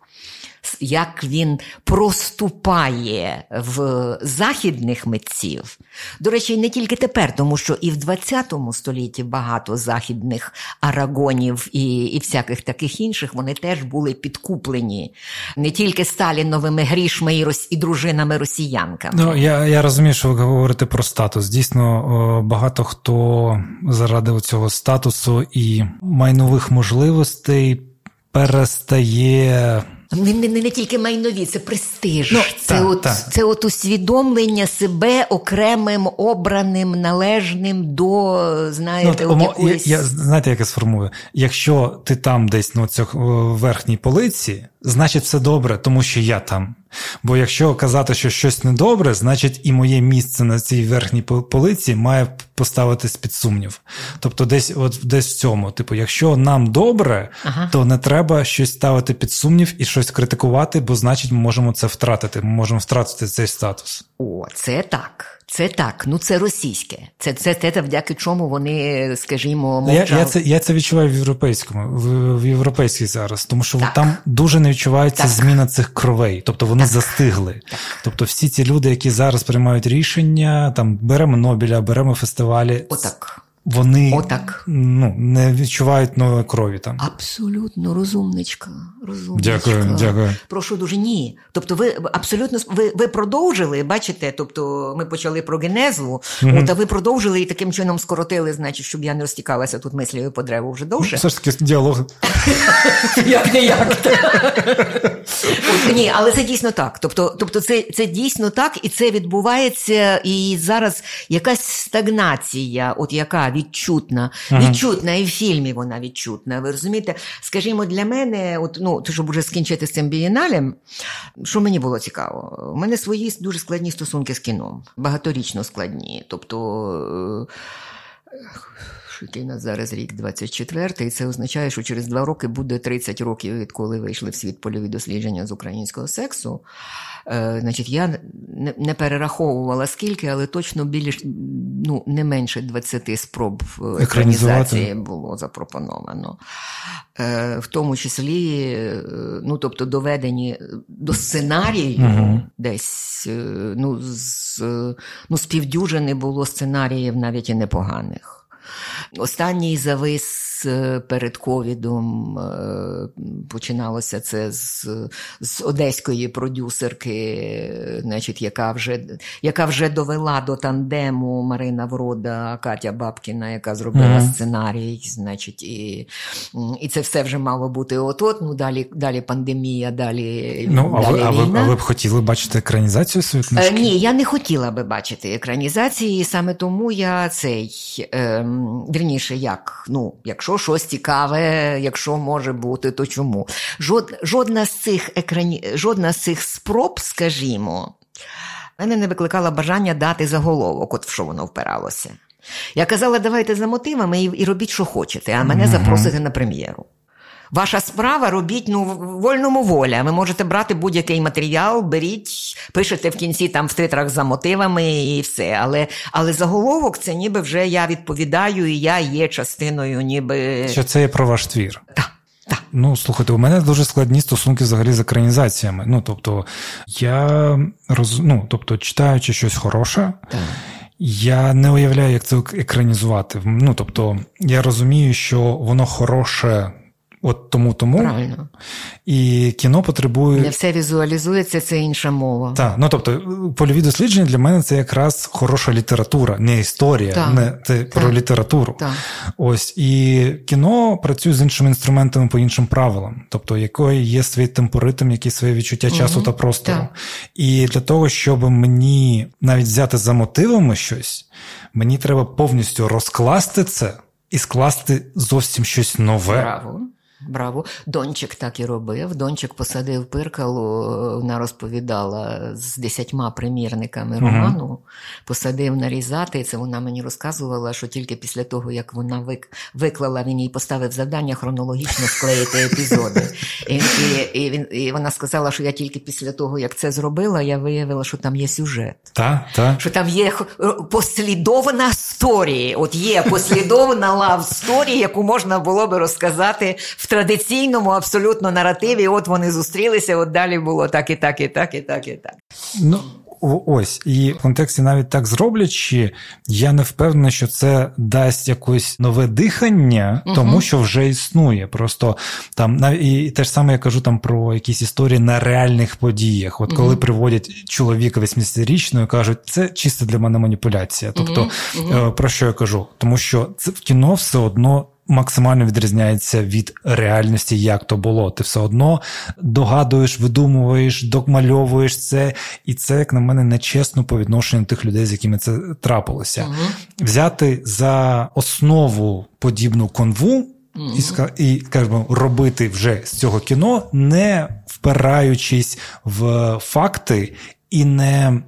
як він проступає в західних митців. До речі, не тільки тепер, тому що і в двадцятому столітті багато західних арагонів і, і всяких таких інших, вони теж були підкуплені не тільки сталіновими грішми і, рос, і дружинами-росіянками. Ну, я, я розумію, що ви говорите про статус. Дійсно, багато хто заради цього статусу і майнових можливостей перестає... Не, не, не тільки майнові, це престиж. Ну, це, та, от, та. це от усвідомлення себе окремим, обраним, належним до, знаєте, ну, от якоїсь... Я, я, знаєте, як я сформую? Якщо ти там десь на цій верхній полиці, значить все добре, тому що я там. Бо якщо казати, що щось недобре, значить і моє місце на цій верхній полиці має поставитись під сумнів. Тобто десь от десь в цьому. Типу, якщо нам добре, ага. то не треба щось ставити під сумнів і щось критикувати, бо значить ми можемо це втратити. Ми можемо втратити цей статус. О, це так. Це так, ну це російське. Це, це те, завдяки чому вони, скажімо, мовчали. Я, я, це, я це відчуваю в європейському, в, в європейській зараз, тому що так. там дуже не відчувається так. зміна цих кровей, тобто вони так. застигли. Так. Тобто всі ці люди, які зараз приймають рішення, там беремо Нобеля, беремо фестивалі. Отак. вони Отак. Ну, не відчувають нової крові там. Абсолютно, розумничка. розумничка. Дякую, дякую. Прошу дуже, ні. Тобто ви абсолютно, ви, ви продовжили, бачите, тобто ми почали про генезу, mm-hmm. от, а ви продовжили і таким чином скоротили, значить, щоб я не розтікалася тут мислею по древу вже довше. Все ж таки діалог. Як не як. Ні, але це дійсно так. Тобто, тобто це, це дійсно так, і це відбувається, і зараз якась стагнація, от яка відчутна, uh-huh. відчутна, і в фільмі вона відчутна. Ви розумієте? Скажімо, для мене, от, ну, щоб вже скінчити з цим бієналем, що мені було цікаво? У мене свої дуже складні стосунки з кіном, багаторічно складні. Тобто, який у нас зараз рік двадцять четвертий, і це означає, що через два роки буде тридцять років, відколи вийшли в світ польові дослідження з українського сексу. Е, значить, я не, не перераховувала скільки, але точно більш, ну, не менше двадцяти спроб екранізації було запропоновано. Е, в тому числі, ну, тобто доведені до сценарію, угу. десь, ну, з, ну, з півдюжини було сценаріїв навіть і непоганих. Останній завис перед ковідом, починалося це з, з одеської продюсерки, значить, яка вже, яка вже довела до тандему Марина Врода, Катя Бабкіна, яка зробила mm-hmm. сценарій, значить, і, і це все вже мало бути от-от, ну, далі, далі пандемія, далі, ну, далі а ви, війна. А ви, а ви б хотіли бачити екранізацію своєї книжки? Е, ні, я не хотіла би бачити екранізації, саме тому я цей, е, вірніше, як, ну, якщо щось цікаве, якщо може бути, то чому? Жод, жодна з цих екрані, жодна з цих спроб, скажімо, мене не викликала бажання дати заголовок, от в що воно впиралося. Я казала, давайте за мотивами і, і робіть, що хочете, а мене mm-hmm. запросите на прем'єру. Ваша справа, робіть, ну, вольному воля. Ви можете брати будь-який матеріал, беріть, пишете в кінці там в титрах за мотивами і все. Але, але заголовок це ніби вже я відповідаю, і я є частиною ніби... Що це є про ваш твір? Так. Так. Ну, слухайте, у мене дуже складні стосунки взагалі з екранізаціями. Ну, тобто, я роз... ну, тобто, читаючи щось хороше, так. я не уявляю, як це екранізувати. Ну, тобто, я розумію, що воно хороше от тому-тому. Правильно. І кіно потребує... Не все візуалізується, це інша мова. Так, ну тобто, польові дослідження для мене це якраз хороша література, не історія, так. не це так. про літературу. Так. Ось, і кіно працює з іншими інструментами по іншим правилам, тобто, якої є свій темпоритм, які свої відчуття часу угу. та простору. Так. І для того, щоб мені навіть взяти за мотивами щось, мені треба повністю розкласти це і скласти зовсім щось нове. Браво. Браво. Дончик так і робив. Дончик посадив пиркалу, вона розповідала з десятьма примірниками роману, угу. посадив нарізати, і це вона мені розказувала, що тільки після того, як вона вик... виклала, він їй поставив завдання хронологічно склеїти епізоди. І, і, і, він, і вона сказала, що я тільки після того, як це зробила, я виявила, що там є сюжет. Так, так. Що там є послідовна сторі. От є послідовна лав-сторі, яку можна було би розказати в традиційному абсолютно наративі, от вони зустрілися, от далі було так і так, і так, і так, і так. Ну, ось, і в контексті навіть так зроблячи, я не впевнений, що це дасть якесь нове дихання, угу. тому що вже існує. Просто там, і те ж саме я кажу там про якісь історії на реальних подіях. От коли угу. приводять чоловіка вісімдесятирічного і кажуть, це чисто для мене маніпуляція. Тобто, угу. про що я кажу? Тому що це в кіно все одно максимально відрізняється від реальності, як то було. Ти все одно догадуєш, видумуєш, домальовуєш це, і це, як на мене, нечесно по відношенню тих людей, з якими це трапилося. Угу. Взяти за основу подібну канву mm-hmm. і, і кажемо, робити вже з цього кіно, не впираючись в факти і не...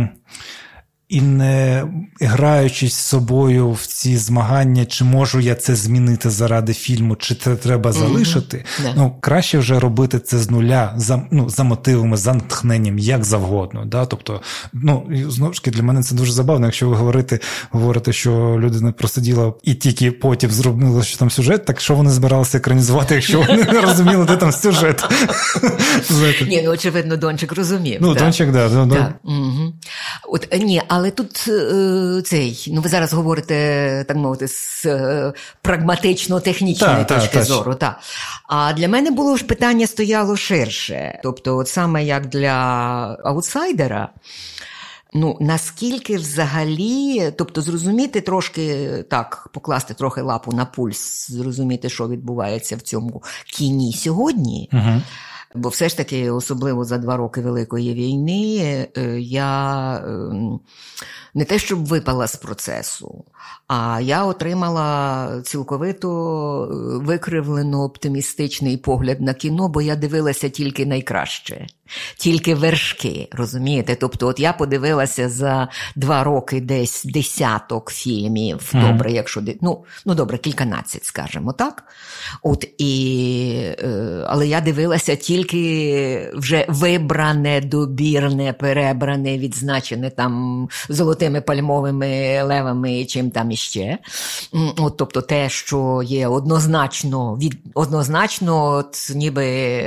І не граючись з собою в ці змагання, чи можу я це змінити заради фільму, чи це треба залишити, mm-hmm. ну, краще вже робити це з нуля, за, ну, за мотивами, за натхненням, як завгодно. Да? Тобто, ну, знову ж таки, для мене це дуже забавно, якщо ви говорите, говорите, що людина просиділа і тільки потім зробила, що там сюжет, так що вони збиралися екранізувати, якщо вони не розуміли, де там сюжет? Ні, ну, очевидно, Дончик розумів. Ну, Дончик, так. Угу. От, ні, а але тут е, цей, ну ви зараз говорите, так мовити, з е, прагматично-технічної та, точки та, зору. Та. А для мене було ж питання стояло ширше. Тобто, от саме як для аутсайдера, ну, наскільки взагалі, тобто зрозуміти трошки, так, покласти трохи лапу на пульс, зрозуміти, що відбувається в цьому кіні сьогодні, угу. Бо все ж таки, особливо за два роки Великої війни, я не те, щоб випала з процесу, а я отримала цілковито викривлено оптимістичний погляд на кіно, бо я дивилася тільки найкраще, тільки вершки, розумієте? Тобто от я подивилася за два роки десь десяток фільмів, mm. добре, якщо, ну, ну добре, кільканадцять, скажімо так. От і, але я дивилася тільки вже вибране, добірне, перебране, відзначене там золотими пальмовими левами і чим там іще. От, тобто те, що є однозначно, від, однозначно от, ніби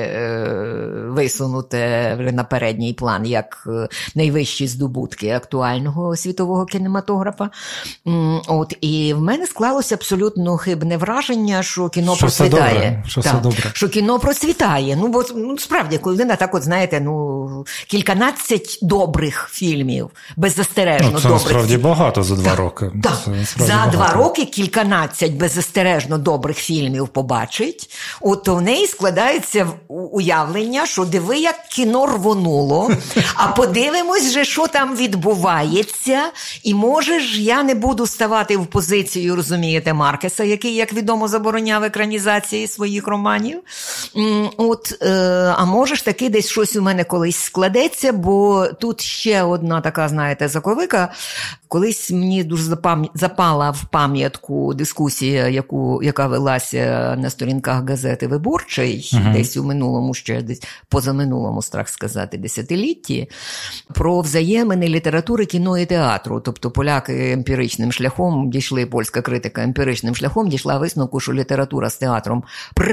е, висунуте на передній план, як найвищі здобутки актуального світового кінематографа. От, і в мене склалося абсолютно хибне враження, що кіно що процвітає. Що, так, добре. що кіно процвітає. Ну, бо ну, справді, коли людина так от, знаєте, ну, кільканадцять добрих фільмів, беззастережно ну, це добрих. Це насправді багато за два так, роки. Так, за багато. два роки кільканадцять беззастережно добрих фільмів побачить, от то в неї складається уявлення, що диви, як кіно рвонуло, а подивимось же, що там відбувається, і може ж я не буду ставати в позицію, розумієте, Маркеса, який, як відомо, забороняв екранізації своїх романів. От, а може ж таки десь щось у мене колись складеться, бо тут ще одна така, знаєте, заковика. Колись мені дуже запала в пам'ятку дискусія, яку, яка велася на сторінках газети «Виборчий», uh-huh. десь у минулому, ще десь позаминулому, страх сказати, десятилітті, про взаємини літератури, кіно і театру. Тобто поляки емпіричним шляхом дійшли, польська критика емпіричним шляхом дійшла висновку, що література з театром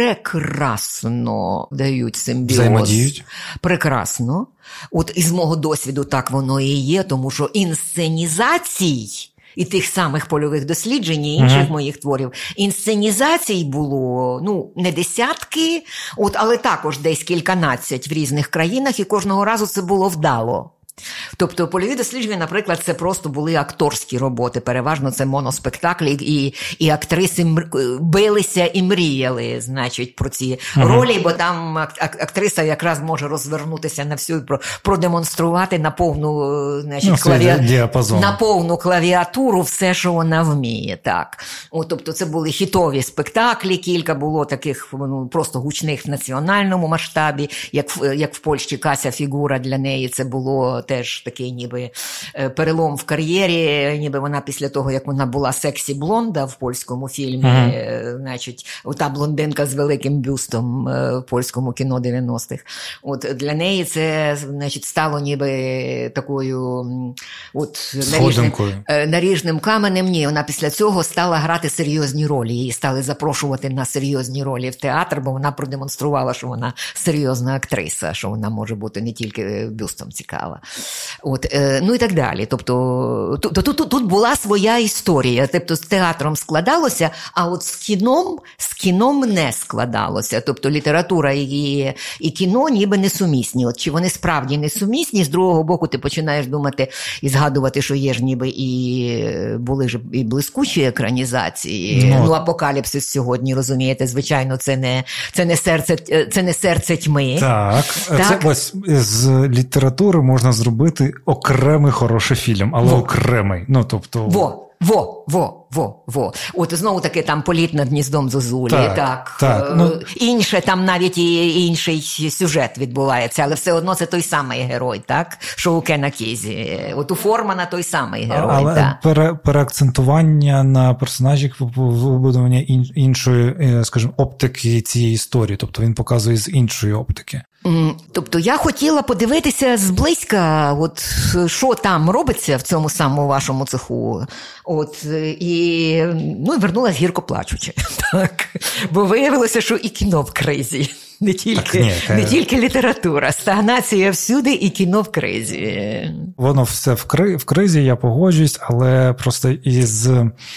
прекрасно дають симбіоз. Взаємодіють. Прекрасно. От із мого досвіду так воно і є, тому що інсценізацій і тих самих польових досліджень і інших mm-hmm. моїх творів, інсценізацій було, ну, не десятки, от, але також десь кільканадцять в різних країнах, і кожного разу це було вдало. Тобто польові дослідження, наприклад, це просто були акторські роботи, переважно це моноспектаклі, і, і актриси билися і мріяли, значить, про ці uh-huh. ролі, бо там актриса якраз може розвернутися на всю, продемонструвати на повну, значить, ну, клаві... на повну клавіатуру все, що вона вміє, так. О, тобто це були хітові спектаклі, кілька було таких, ну, просто гучних в національному масштабі, як в, як в Польщі Кася Фігура, для неї це було теж такий ніби перелом в кар'єрі, ніби вона після того, як вона була сексі-блонда в польському фільмі, uh-huh. значить, та блондинка з великим бюстом в польському кіно дев'яностих. От для неї це, значить, стало ніби такою от наріжним, наріжним каменем. Ні, вона після цього стала грати серйозні ролі. Її стали запрошувати на серйозні ролі в театр, бо вона продемонструвала, що вона серйозна актриса, що вона може бути не тільки бюстом цікава. От, е, ну і так далі. Тобто тут, тут, тут, тут була своя історія. Тобто з театром складалося, а от з кіном, з кіном не складалося. Тобто література і, і кіно ніби несумісні. От чи вони справді несумісні, з другого боку ти починаєш думати і згадувати, що є ж ніби і були ж і блискучі екранізації. Ну, ну апокаліпсис сьогодні, розумієте, звичайно, це не, це не серце, це не серце тьми. Так, так? Це ось з літератури можна зробити окремий хороший фільм, але во. окремий. Ну, тобто... Во, во, во, во, во. От знову таки там політ над гніздом Зозулі, так. так. так ну... Інше, там навіть і інший сюжет відбувається, але все одно це той самий герой, так? Що у Кена Кізі. От у Формана той самий герой, але так. пере, переакцентування на персонажів, вибудування іншої, скажімо, оптики цієї історії. Тобто він показує з іншої оптики. Тобто я хотіла подивитися зблизька, от що там робиться в цьому самому вашому цеху. От, і, ну, і вернулась гірко плачучи. Так. Бо виявилося, що і кіно в кризі. Не тільки, ні, не тільки література, стагнація всюди і кіно в кризі. Воно все в, кри... в кризі, я погоджуюсь, але просто із...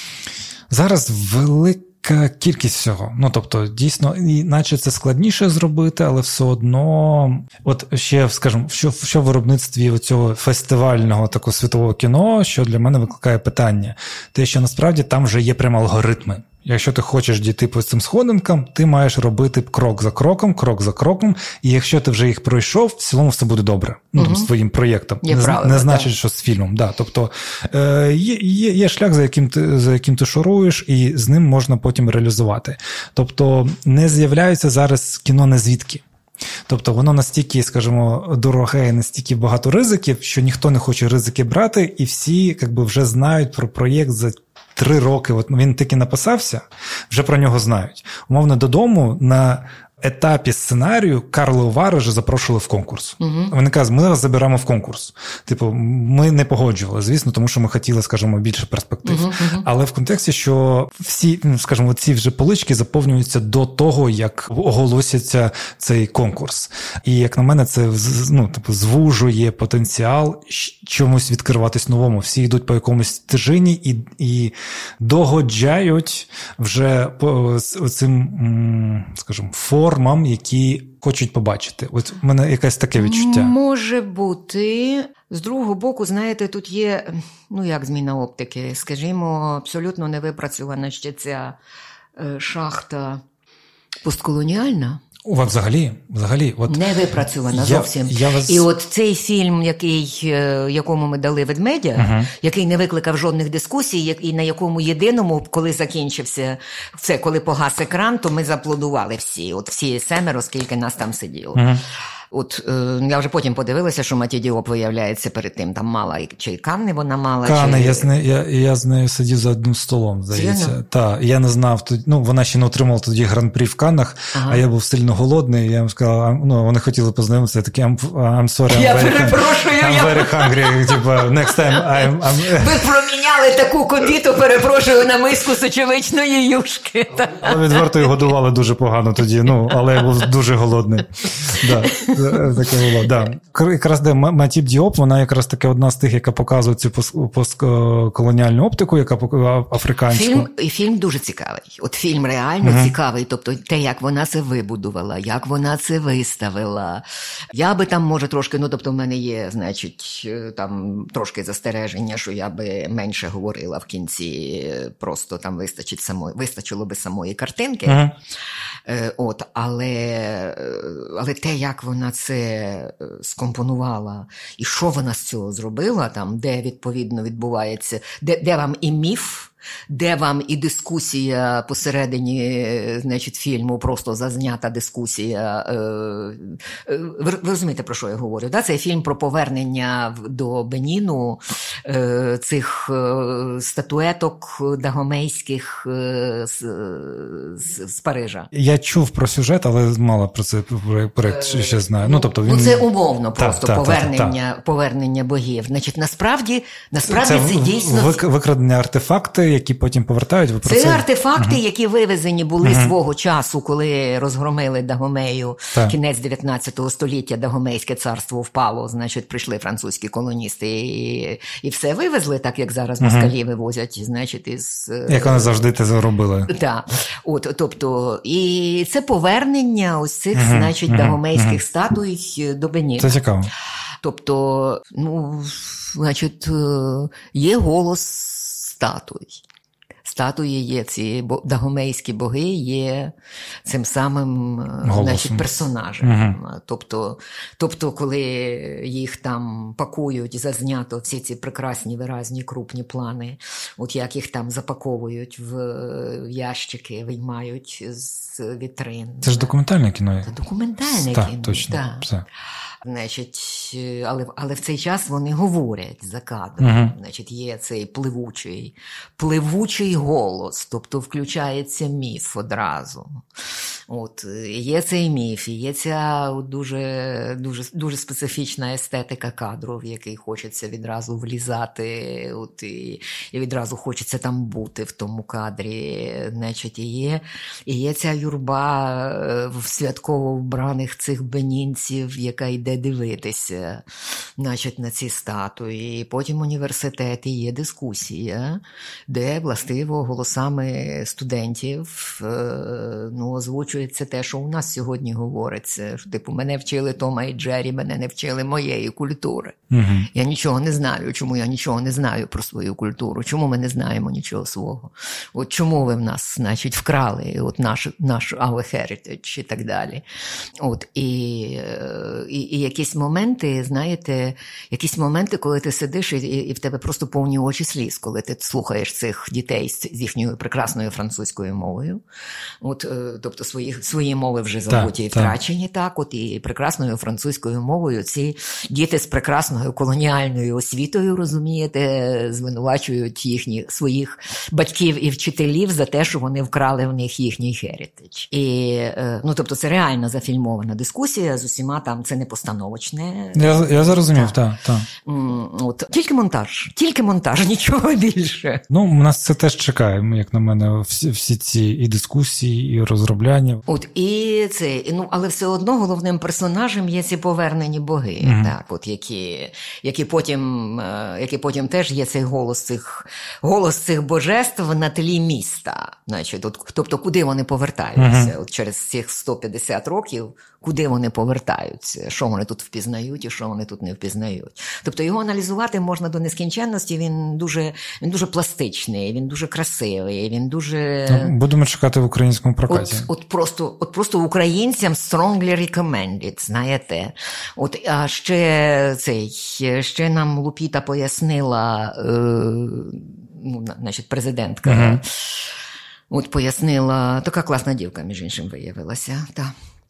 зараз велика кількість всього. Ну, тобто, дійсно, наче це складніше зробити, але все одно, от ще, скажімо, що, що в виробництві цього фестивального такого світового кіно, що для мене викликає питання, те, що насправді там вже є прямо алгоритми. Якщо ти хочеш дійти по цим сходинкам, ти маєш робити крок за кроком, крок за кроком, і якщо ти вже їх пройшов, в цілому все буде добре. Ну, угу. Там, з твоїм проєктом. Не, не значить, що з фільмом. Да, тобто, е, є, є, є шлях, за яким, ти, за яким ти шуруєш, і з ним можна потім реалізувати. Тобто, не з'являється зараз кіно не звідки. Тобто воно настільки, скажімо, дороге і настільки багато ризиків, що ніхто не хоче ризики брати, і всі якби, вже знають про проєкт за три роки. От він тільки написався, вже про нього знають. Умовно, додому на етапі сценарію Карлу Вару вже запрошували в конкурс. Угу. Вони кажуть, ми вас забираємо в конкурс. Типу, ми не погоджували, звісно, тому що ми хотіли, скажімо, більше перспектив. Угу, угу. Але в контексті, що всі, скажімо, ці вже полички заповнюються до того, як оголоситься цей конкурс. І, як на мене, це, ну, типу, звужує потенціал чомусь відкриватись новому. Всі йдуть по якомусь стежині і, і догоджають вже по цим, скажімо, формам, які хочуть побачити. От у мене якесь таке відчуття. Може бути. З другого боку, знаєте, тут є, ну як зміна оптики, скажімо, абсолютно невипрацьована ще ця шахта постколоніальна. У вас взагалі, взагалі, от не випрацьована зовсім. Я, я вас... І от цей фільм, який, якому ми дали «Ведмедя», uh-huh. який не викликав жодних дискусій, і на якому єдиному, коли закінчився, це коли погас екран, то ми зааплодували всі, от всі семеро, скільки нас там сиділо. Uh-huh. От, е, я вже потім подивилася, що Маті Діоп, виявляється, перед тим там мала, чи Канни вона мала. Канни, чи... я, з не, я, я з нею сидів за одним столом, здається. Так, я не знав, ну, вона ще не отримала тоді гран-прі в Каннах, ага. а я був сильно голодний, і я їм сказав, ну, вони хотіли познайомитися, я такий, I'm, I'm sorry, I'm, я very, перепрошую, I'm я... very hungry, типа, next time I'm... I'm... Ви проміняли таку кобіту, перепрошую, на миску сочевичної юшки. Але відверто її годували дуже погано тоді, ну, але я був дуже голодний. Да. Таке було, да. Якраз де Матіп Діоп, вона якраз таки одна з тих, яка показує цю постколоніальну оптику, яка показує африканську. Фільм, і фільм дуже цікавий. От фільм реально uh-huh. цікавий, тобто те, як вона це вибудувала, як вона це виставила. Я би там, може, трошки, ну, тобто в мене є, значить, там трошки застереження, що я би менше говорила в кінці, просто там вистачить самої, вистачило би самої картинки. Uh-huh. От, але, але те, як вона це скомпонувала, і що вона з цього зробила, там, де, відповідно, відбувається, де, де вам і міф, де вам і дискусія посередині, значить, фільму, просто зазнята дискусія. Ви розумієте, про що я говорю? Да? Це фільм про повернення до Беніну цих статуеток дагомейських з, з, з Парижа. Я чув про сюжет, але мало про це проєкт ще знаю. Ну, тобто він... ну, це умовно просто та, повернення, та, та, та. повернення богів. Значить, насправді, насправді це, це дійсно... Викрадені артефакти, які потім повертають. Ви про це, це артефакти, угу. які вивезені були угу. свого часу, коли розгромили Дагомею, так. кінець дев'ятнадцятого століття, Дагомейське царство впало, значить, прийшли французькі колоністи і, і все вивезли, так як зараз москалі угу. вивозять, значить, із... Як вони завжди це зробили. Так. От, тобто, і це повернення ось цих, угу. значить, угу. дагомейських угу. статуй до Беніна. Це цікаво. Тобто, ну, значить, є голос статуй. Статуї є, ці дагомейські боги є цим самим голосом. Значить, персонажем. Угу. Тобто, тобто, коли їх там пакують, зазнято всі ці прекрасні, виразні, крупні плани, от як їх там запаковують в ящики, виймають з вітрин. Це ж документальне кіно. Це документальне так, кіно. Точно. Так, все. Значить, але, але в цей час вони говорять за кадром. Uh-huh. Значить, є цей пливучий, пливучий голос, тобто включається міф одразу. От, є цей міф, є ця дуже, дуже, дуже специфічна естетика кадру, в який хочеться відразу влізати, от, і, і відразу хочеться там бути в тому кадрі. Значить, і є, і є ця юрба в святково вбраних цих бенінців, яка йде дивитися, значить, на ці статуї. І потім університет, і є дискусія, де, властиво, голосами студентів ну, озвучується те, що у нас сьогодні говориться. Типу, мене вчили Тома і Джері, мене не вчили моєї культури. Угу. Я нічого не знаю. Чому я нічого не знаю про свою культуру? Чому ми не знаємо нічого свого? От чому ви в нас, значить, вкрали от наш, наш our heritage і так далі. От, і, і, і якісь моменти, знаєте, якісь моменти, коли ти сидиш і, і в тебе просто повні очі сліз, коли ти слухаєш цих дітей з їхньою прекрасною французькою мовою. От, тобто свої, свої мови вже забуті і втрачені, так, от, і прекрасною французькою мовою ці діти з прекрасною колоніальною освітою, розумієте, звинувачують їхніх своїх батьків і вчителів за те, що вони вкрали в них їхній heritage. І, ну, тобто це реально зафільмована дискусія з усіма там, це не постановочне. Я, я зрозумів, так. так. От, тільки монтаж, тільки монтаж, нічого більше. Ну, у нас це теж чекає, як на мене, всі, всі ці і дискусії, і розробляння. От, і це, ну, але все одно головним персонажем є ці повернені боги, mm-hmm. так, от, які, які, потім, які потім теж є цей голос цих, голос цих божеств на тлі міста. Значить, от, тобто, куди вони повертаються? Mm-hmm. От, через цих сто п'ятдесят років, куди вони повертаються? Що вони тут впізнають і що вони тут не впізнають? Тобто, його аналізувати можна до нескінченності, він дуже, він дуже пластичний, він дуже красивий, він дуже... Ну, будемо чекати в українському прокаті. От, от, просто, от просто українцям strongly recommended, знаєте. От, а ще цей, ще нам Лупіта пояснила, е, ну, значить, президентка, uh-huh. от пояснила, така класна дівка, між іншим, виявилася, так.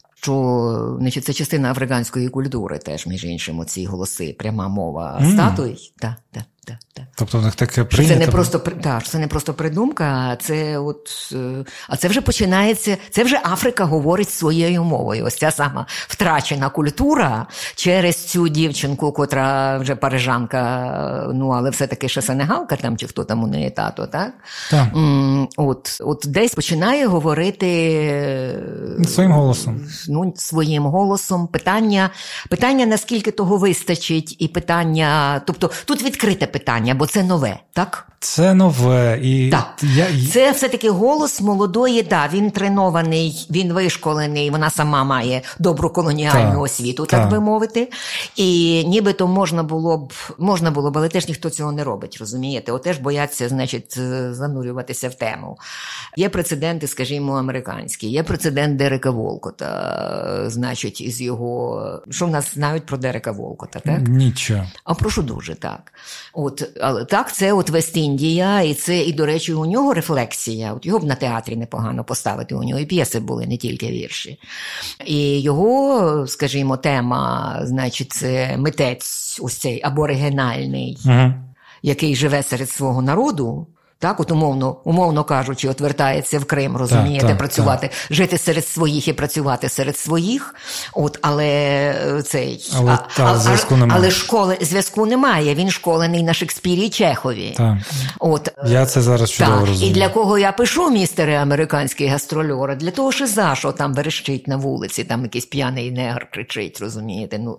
Що, значить, це частина африканської культури теж, між іншим, оці голоси, пряма мова mm. статуй. Так, так, так, так. Тобто в них таке прийнято? Це не просто, так, це не просто придумка, а це от, а це вже починається, це вже Африка говорить своєю мовою. Ось ця сама втрачена культура через цю дівчинку, котра вже парижанка, ну, але все-таки ще сенегалка там, чи хто там у неї тато, так? Так. От, от десь починає говорити... Своїм голосом. Ну, своїм голосом. Питання, питання, наскільки того вистачить, і питання, тобто тут відкрите питання, бо це нове, так? Це нове. І так. Я... Це все-таки голос молодої, да, він тренований, він вишколений, вона сама має добру колоніальну так, освіту, так, так би мовити. І нібито можна було б, можна було б, але теж ніхто цього не робить, розумієте? От теж бояться, значить, занурюватися в тему. Є прецеденти, скажімо, американські, є прецедент Дерека Волкота, значить, із його... Що в нас знають про Дерека Волкота, так? Нічого. А прошу дуже, так. От, але так, це от Вест-Індія, і це, і, до речі, у нього рефлексія. От його б на театрі непогано поставити, у нього і п'єси були, не тільки вірші. І його, скажімо, тема, значить, це митець ось цей аборигенальний, uh-huh. який живе серед свого народу, так, от умовно, умовно кажучи, от вертається в Крим, розумієте, так, так, працювати, так. жити серед своїх і працювати серед своїх, от, але цей, але, а, та, а, зв'язку але, немає. але школи, зв'язку немає, він школений на Шекспірі і Чехові. Так. От, я це зараз чудово так. розумію. І для кого я пишу, містере американський гастрольор? Для того, що за що там верещить на вулиці, там якийсь п'яний негр кричить, розумієте, ну,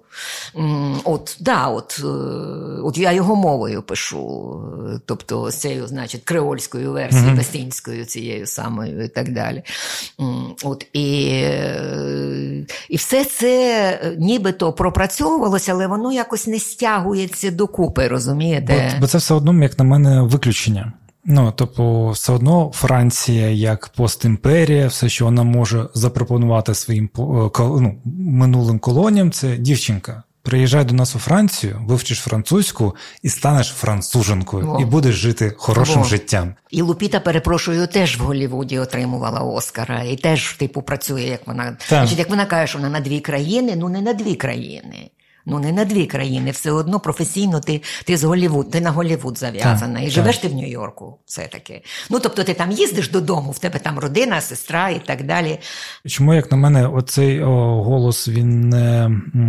от, да, от, от я його мовою пишу, тобто, з цією, значить, креольською версією, mm-hmm. вестінською цією самою і так далі. От, і, і все це нібито пропрацьовувалося, але воно якось не стягується докупи, розумієте? Бо, бо це все одно, як на мене, виключення. Ну, тобто, все одно Франція як постімперія, все, що вона може запропонувати своїм ну, минулим колоніям, це дівчинка. Приїжджай до нас у Францію, вивчиш французьку і станеш француженкою, О. і будеш жити хорошим О. життям. І Лупіта, перепрошую, теж в Голлівуді отримувала Оскара, і теж, типу, працює, як вона... Значить, як вона каже, що вона на дві країни, ну не на дві країни, Ну, не на дві країни, все одно професійно ти, ти з Голлівуд, ти на Голлівуд зав'язана, так, і живеш так. ти в Нью-Йорку, все-таки. Ну, тобто ти там їздиш додому, в тебе там родина, сестра і так далі. Чому, як на мене, оцей о, голос, він не,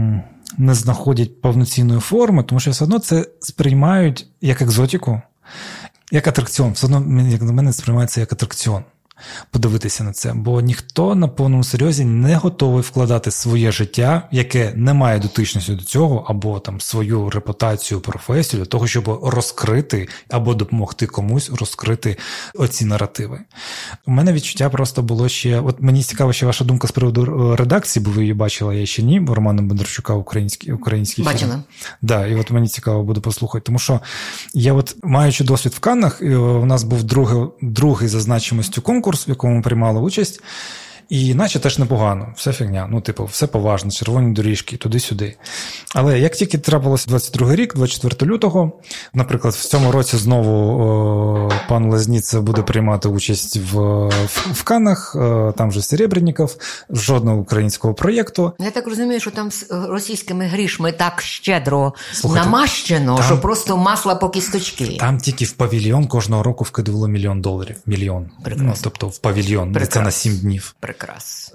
не знаходить повноцінної форми, тому що все одно це сприймають як екзотику, як атракціон. Все одно, як на мене, сприймається як атракціон. Подивитися на це, бо ніхто на повному серйозі не готовий вкладати своє життя, яке не має дотичності до цього, або там свою репутацію, професію, для того, щоб розкрити або допомогти комусь розкрити оці наративи. У мене відчуття просто було ще, от мені цікаво ще ваша думка з приводу редакції, бо ви її бачила, я ще ні, Романа Бондарчука, український, український фільм. Бачила. Да, і от мені цікаво буде послухати, тому що я от, маючи досвід в Каннах, у нас був другий, другий за значимостю конкурс, в якому ми приймали участь, і наче теж непогано, все фігня, ну, типу, все поважно, червоні доріжки, туди-сюди. Але як тільки трапилося двадцять другий рік, двадцять четвертого лютого, наприклад, в цьому році знову о, пан Лазніця буде приймати участь в, в, в Каннах, о, там же Серебряніков, жодного українського проєкту. Я так розумію, що там з російськими грішми так щедро Слухайте, намащено, там, що просто масла по кісточки. Там тільки в павільйон кожного року вкидувало мільйон доларів. Мільйон. Ну, тобто в павільйон. Прекрасно. Це на сім днів. Прекрасно.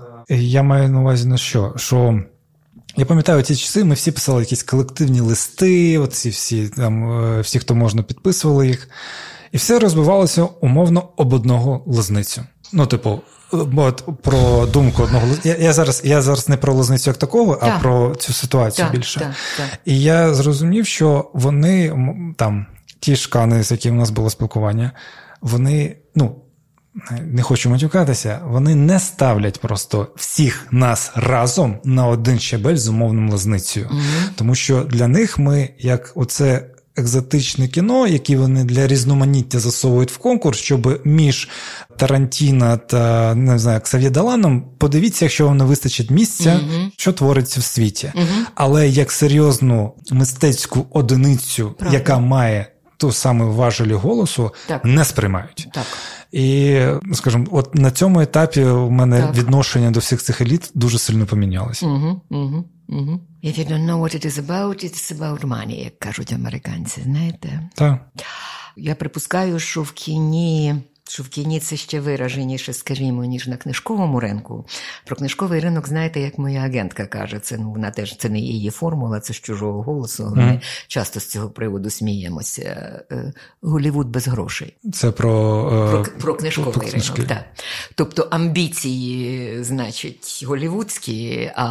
Я маю на увазі на що? Що я пам'ятаю ті часи, ми всі писали якісь колективні листи, оці всі, там, всі, хто можна, підписували їх. І все розбивалося умовно об одного Лозницю. Ну, типу, от про думку одного я, я зараз я зараз не про Лозницю як такого, так. а про цю ситуацію так, більше. Так, так. І я зрозумів, що вони, там, ті ж Канни, з якими у нас було спілкування, вони, ну, не хочу матюкатися, вони не ставлять просто всіх нас разом на один щабель з умовним Лозницею. Mm-hmm. Тому що для них ми, як оце екзотичне кіно, яке вони для різноманіття засовують в конкурс, щоб між Тарантіно та, не знаю, Ксав'є Даланом, подивіться, якщо вам не вистачить місця, mm-hmm. що твориться в світі. Mm-hmm. Але як серйозну мистецьку одиницю, Правда. яка має ту саму важелі голосу, так. не сприймають. Так. І, скажімо, от на цьому етапі у мене так. відношення до всіх цих еліт дуже сильно помінялося. Угу, угу, угу. If you don't know what it is about, it's about money, як кажуть американці, знаєте? Так. Я припускаю, що в кіні... що в кіні це ще вираженіше, скажімо, ніж на книжковому ринку. Про книжковий ринок, знаєте, як моя агентка каже, це, ну, вона теж, це не її формула, це з чужого голосу. Mm. Ми часто з цього приводу сміємося. Голлівуд без грошей. Це про... Про, про книжковий про ринок, так. Тобто амбіції, значить, голлівудські, а,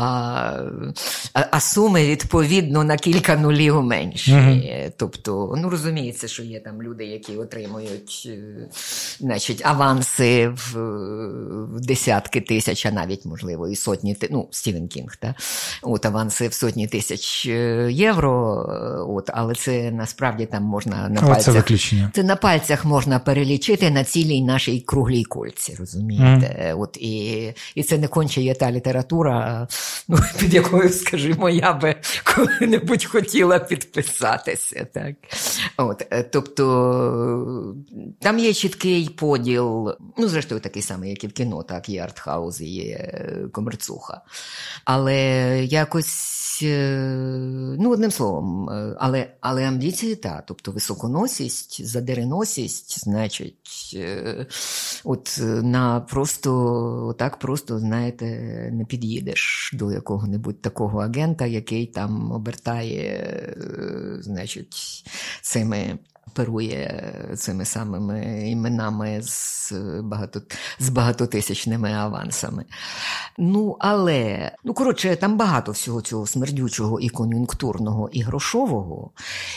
а, а суми, відповідно, на кілька нулів менші. Mm-hmm. Тобто, ну, розуміється, що є там люди, які отримують... Значить, аванси в, в десятки тисяч, а навіть, можливо, і сотні, ну, Стівен Кінг, та? От, аванси в сотні тисяч євро, от, але це насправді там можна на але пальцях... Це виключення. Це на пальцях можна перелічити на цілій нашій круглій кульці, розумієте? Mm. От, і, і це не конче є та література, ну, під якою, скажімо, я би коли-небудь хотіла підписатися, так? От, тобто, там є чіткий поділ, ну, зрештою, такий самий, як і в кіно, так, є артхаус, є комерцуха. Але якось, ну, одним словом, але, але амбіції, так, тобто високоносість, задереносість, значить, от на просто, так просто, знаєте, не під'їдеш до якого-небудь такого агента, який там обертає, значить, цими... оперує цими самими іменами з, багато, з багатотисячними авансами. Ну, але, ну, коротше, там багато всього цього смердючого і кон'юнктурного, і грошового.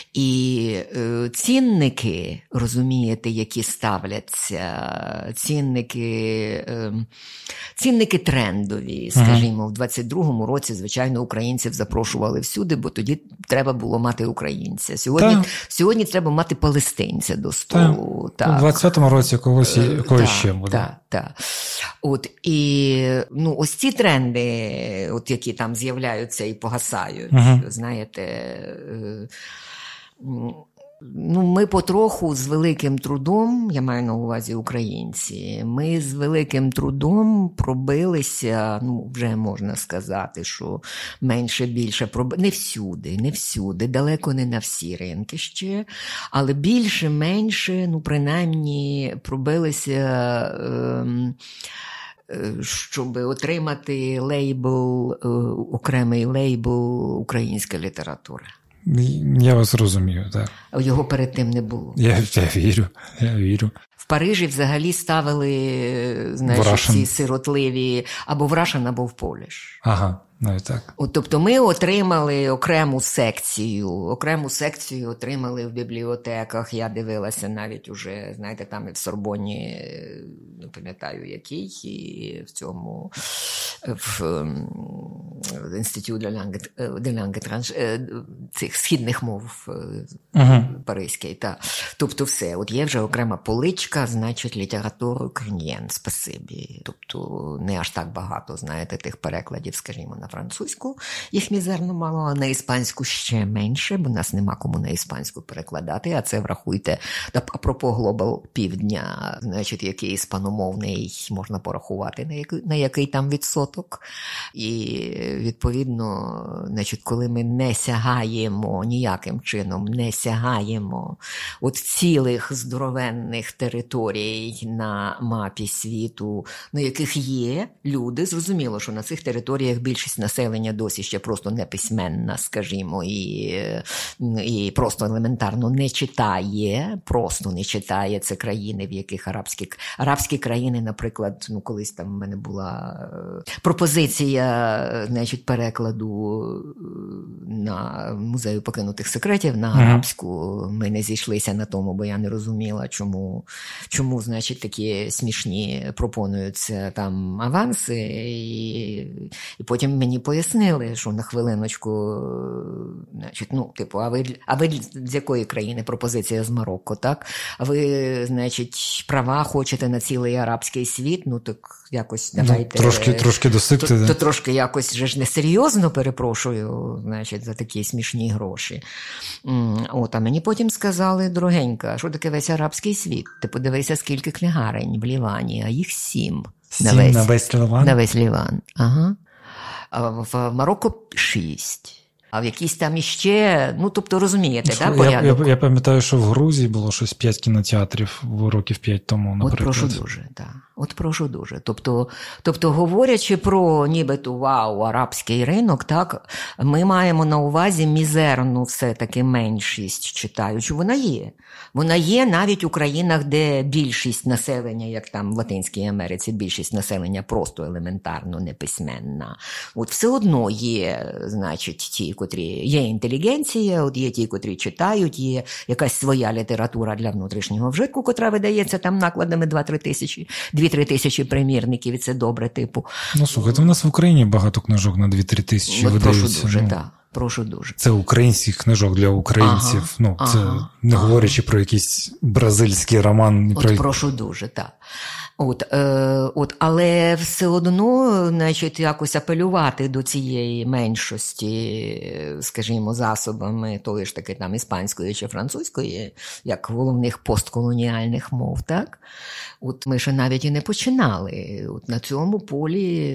І е, цінники, розумієте, які ставляться, цінники, е, цінники трендові, скажімо, в двадцять другому році, звичайно, українців запрошували всюди, бо тоді треба було мати українця. Сьогодні, сьогодні треба мати палестинця до столу. Так. У двадцять п'ятому році когось, когось так, ще буде. Так, так. От, і, ну, ось ці тренди, от, які там з'являються і погасають, угу. знаєте, Ну, ми потроху з великим трудом, я маю на увазі українці, ми з великим трудом пробилися, ну, вже можна сказати, що менше-більше пробилися, не всюди, не всюди, далеко не на всі ринки ще, але більше-менше, ну, принаймні, пробилися, е- щоб отримати лейбл, е- окремий лейбл «Українська література». Я вас розумію, так. Його перед тим не було. Я, я вірю, я вірю. В Парижі взагалі ставили, знаєш, ці сиротливі або в Russian, або в Polish. Ага, навіть так. От, тобто ми отримали окрему секцію, окрему секцію отримали в бібліотеках. Я дивилася навіть уже, знаєте, там і в Сорбонні, не пам'ятаю який, і в цьому, в Інститут де ланге цих східних мов uh-huh. паризький. Та. Тобто все, от є вже окрема поличка, значить, літературу українську, спасибі. Тобто не аж так багато, знаєте, тих перекладів, скажімо, на французьку, їх мізерно мало, а на іспанську ще менше, бо нас нема кому на іспанську перекладати, а це врахуйте, апропо Глобал Півдня, значить, який іспаномовний, можна порахувати, на який, на який там відсоток. І, відповідно, значить, коли ми не сягаємо, ніяким чином не сягаємо от цілих здоровенних територій на мапі світу, на яких є люди, зрозуміло, що на цих територіях більшість населення досі ще просто неписьменна, скажімо, і, і просто елементарно не читає, просто не читає. Це країни, в яких арабські, арабські країни, наприклад, ну колись там в мене була пропозиція, значить, перекладу на музею покинутих секретів на арабську. Ми не зійшлися на тому, бо я не розуміла, чому, чому значить, такі смішні пропонуються там аванси, і, і потім мені пояснили, що на хвилиночку, значить, ну, типу, а ви, а ви з якої країни? Пропозиція з Марокко, так? А ви, значить, права хочете на цілий арабський світ? Ну, так якось давайте... Ну, трошки, трошки досипте, то, да? то трошки якось же ж несерйозно, перепрошую, значить, за такі смішні гроші. От, а мені потім сказали, дорогенька, що таке весь арабський світ? Ти подивися, скільки книгарень в Лівані, а їх сім. Сім на весь, на весь Ліван? На весь Ліван, ага. А в Марокко шість. А в якісь там іще, ну, тобто, розумієте, так, порядок? Я, я, я пам'ятаю, що в Грузії було щось п'ять кінотеатрів років п'ять тому, наприклад. От прошу дуже, так. От прошу дуже. Тобто, тобто, говорячи про нібито вау, арабський ринок, так, ми маємо на увазі мізерну все-таки меншість читаючу. Вона є. Вона є навіть у країнах, де більшість населення, як там в Латинській Америці, більшість населення просто елементарно неписьменна. От все одно є, значить, ті, котрі є інтелігенція, от є ті, котрі читають, є якась своя література для внутрішнього вжитку, котра видається там накладами два-три тисячі, дві-три тисячі примірників, і це добре, типу. Ну, слухайте, у нас в Україні багато книжок на дві-три тисячі от видаються. Прошу дуже, ну, так. Прошу дуже. Це українських книжок для українців. Ага, ну, це ага, не ага. говорячи про якийсь бразильський роман. От про... прошу дуже, так. От, е, от, але все одно, значить, якось апелювати до цієї меншості, скажімо, засобами тої ж таки там іспанської чи французької, як головних постколоніальних мов, так? От ми ще навіть і не починали. От на цьому полі,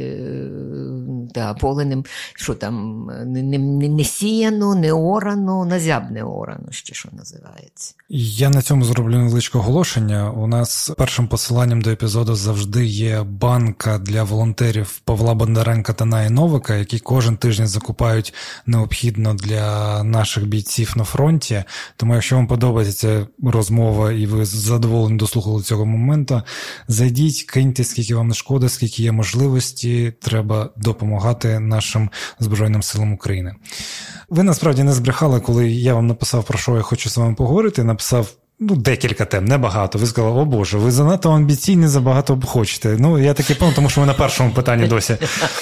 та, поле не, що там, не, не, не сіяно, не орано, назяб не орано, ще що називається. Я на цьому зроблю невеличке оголошення. У нас першим посиланням до епізоду завжди є банка для волонтерів Павла Бондаренка та Наї Новика, які кожен тиждень закупають необхідно для наших бійців на фронті. Тому якщо вам подобається ця розмова і ви задоволені дослухали цього моменту, зайдіть, киньте, скільки вам не шкода, скільки є можливості, треба допомагати нашим Збройним силам України. Ви насправді не збрехали, коли я вам написав, про що я хочу з вами поговорити, написав ну, декілька тем, небагато. Ви сказали, о Боже, ви занадто амбіційні, забагато хочете. Ну, я таки певно, тому що ми на першому питанні досі.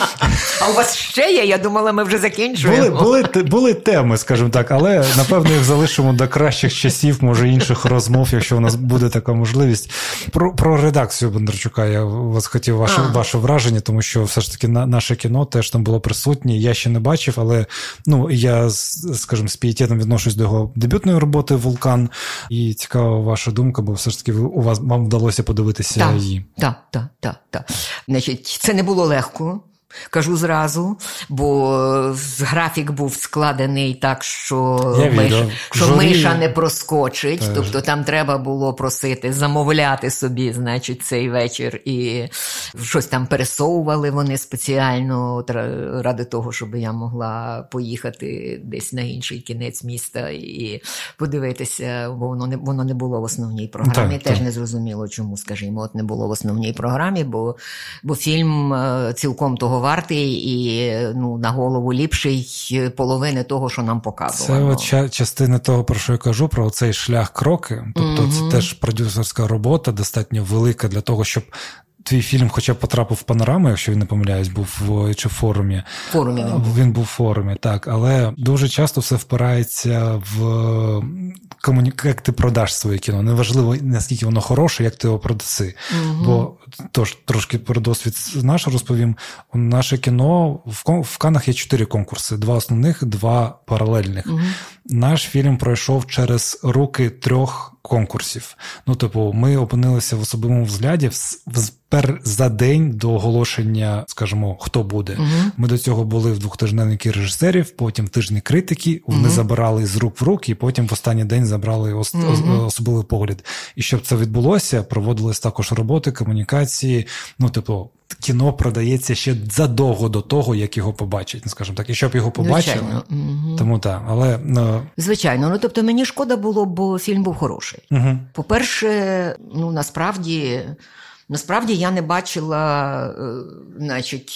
А у вас ще є? Я думала, ми вже закінчуємо. Були, були, були теми, скажімо так, але, напевно, їх залишимо до кращих часів, може, інших розмов, якщо у нас буде така можливість. Про, про редакцію Бондарчука я вас хотів ваше, ваше враження, тому що все ж таки на, наше кіно теж там було присутнє. Я ще не бачив, але, ну, я, скажімо, з пієтетом відношусь до його дебютної роботи «Вулкан», і цікава ваша думка, бо все ж таки у вас, вам вдалося подивитися так, її. Так, так, так, так. Значить, це не було легко. Кажу зразу, бо графік був складений так, що, миш, що миша не проскочить. Теж. Тобто там треба було просити, замовляти собі, значить, цей вечір. І щось там пересовували вони спеціально ради того, щоб я могла поїхати десь на інший кінець міста і подивитися, бо воно не, воно не було в основній програмі. Так, Теж так. Не зрозуміло, чому, скажімо, от не було в основній програмі, бо, бо фільм цілком того вартий і, ну, на голову ліпший половини того, що нам показувало. Це от частина того, про що я кажу, про цей шлях кроки. Тобто mm-hmm. це теж продюсерська робота, достатньо велика для того, щоб твій фільм хоча б потрапив в панораму, якщо він не помиляюсь, був в, чи в форумі. Форумі він був. Він був в форумі, так. Але дуже часто все впирається в комуні... як ти продаш своє кіно. Неважливо, наскільки воно хороше, як ти його продаси. Угу. Бо тож, трошки про досвід наш розповім. Наше кіно, в, в Каннах є чотири конкурси. Два основних, два паралельних. Угу. Наш фільм пройшов через руки трьох конкурсів. Ну, типу, ми опинилися в особливому взгляді за день до оголошення, скажімо, хто буде. Uh-huh. Ми до цього були в двохтижневникі режисерів, потім в тижні критики, вони uh-huh. забирали з рук в руки, і потім в останній день забрали ос- uh-huh. особливий погляд. І щоб це відбулося, проводились також роботи, комунікації, ну, типу, кіно продається ще задовго до того, як його побачать, скажімо так. І щоб його побачили, uh-huh. тому так. Але, ну... Звичайно. Ну, тобто, мені шкода було, бо фільм був хороший. Uh-huh. По-перше, ну, насправді... Насправді я не бачила, значить,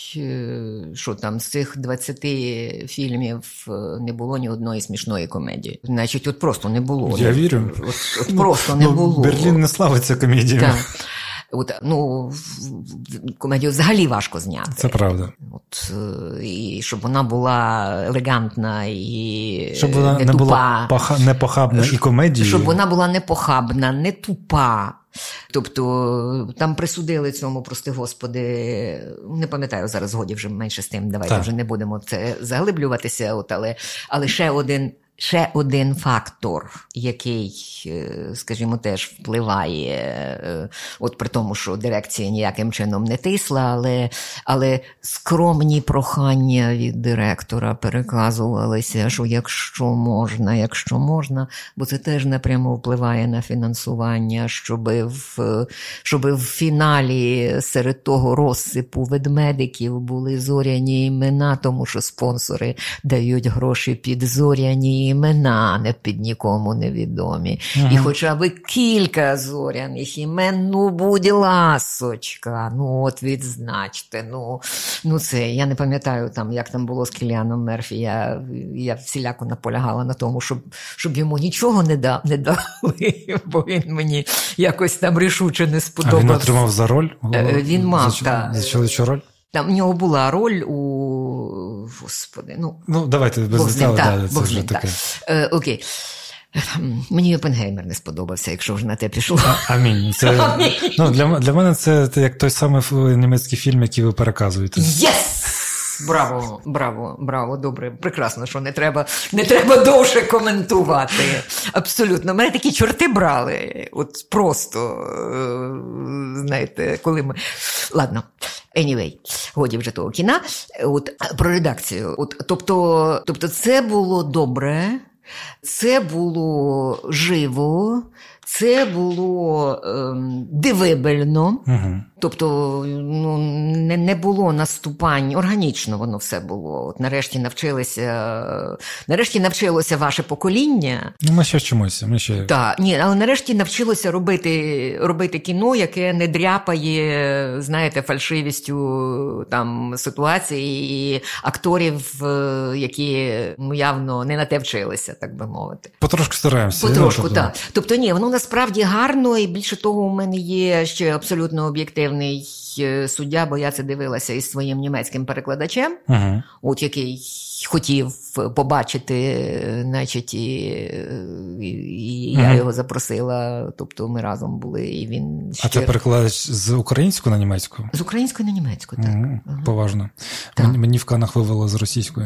що там, з цих двадцяти фільмів не було ні одної смішної комедії. Значить, от просто не було. Я вірю. От, от просто не було. Берлін не славиться комедіями. Так. От, ну, комедію взагалі важко зняти. Це правда. От, і щоб вона була елегантна і щоб вона не, не тупа. була поха... не похабна і комедією. Щоб вона була не похабна, не тупа. Тобто там присудили цьому, прости господи, не пам'ятаю зараз, годі вже менше з тим, давайте так. вже не будемо це заглиблюватися, от, але, але ще один Ще один фактор, який, скажімо, теж впливає, от при тому, що дирекція ніяким чином не тисла, але, але скромні прохання від директора переказувалися, що якщо можна, якщо можна, бо це теж напряму впливає на фінансування, щоб в, щоб в фіналі серед того розсипу ведмедиків були зоряні імена, тому що спонсори дають гроші під зоряні імена, не під нікому невідомі. Ага. І хоча б кілька зоряних імен, ну, будь ласочка, ну, от відзначте, ну, ну це, я не пам'ятаю там, як там було з Кіліаном Мерфі, я, я всіляко наполягала на тому, щоб, щоб йому нічого не, да, не дали, бо він мені якось там рішуче не сподобався. А він отримав за роль? Він мав, за, так. За чоловічу роль? Там в нього була роль у... Господи, ну... Ну, давайте, без деталей, да, це вже таке. Е, окей. Мені Оппенгеймер не сподобався, якщо вже на те пішло. А, амінь. Це, амінь. Ну, для, для мене це, це як той самий німецький фільм, який ви переказуєте. Єс! Браво, браво, браво, добре, прекрасно, що не треба, не треба довше коментувати. Абсолютно. Мене такі чорти брали, от просто, знаєте, коли ми... Ладно, anyway, годі вже того кіна. От, про редакцію. От, тобто, тобто це було добре, це було живо, Це було ем, дивибельно, угу. тобто ну, не, не було наступань, органічно воно все було. От нарешті навчилися, нарешті навчилося ваше покоління. Ну, ми ще вчимося. Ми ще... Так, ні, але нарешті навчилося робити, робити кіно, яке не дряпає, знаєте, фальшивістю там ситуації і акторів, які ну, явно не на те вчилися, так би мовити. Потрошку стараємося. Потрошку, так. Тобто, ні, воно насправді гарно, і більше того, у мене є ще абсолютно об'єктивний суддя, бо я це дивилася із своїм німецьким перекладачем, угу. от який хотів побачити, значить, і, і, і угу. я його запросила, тобто ми разом були, і він щир... А це перекладач з української на німецьку? З української на німецьку, так. Угу. Ага. Поважно. Так. Мені в Канах вивело з російської.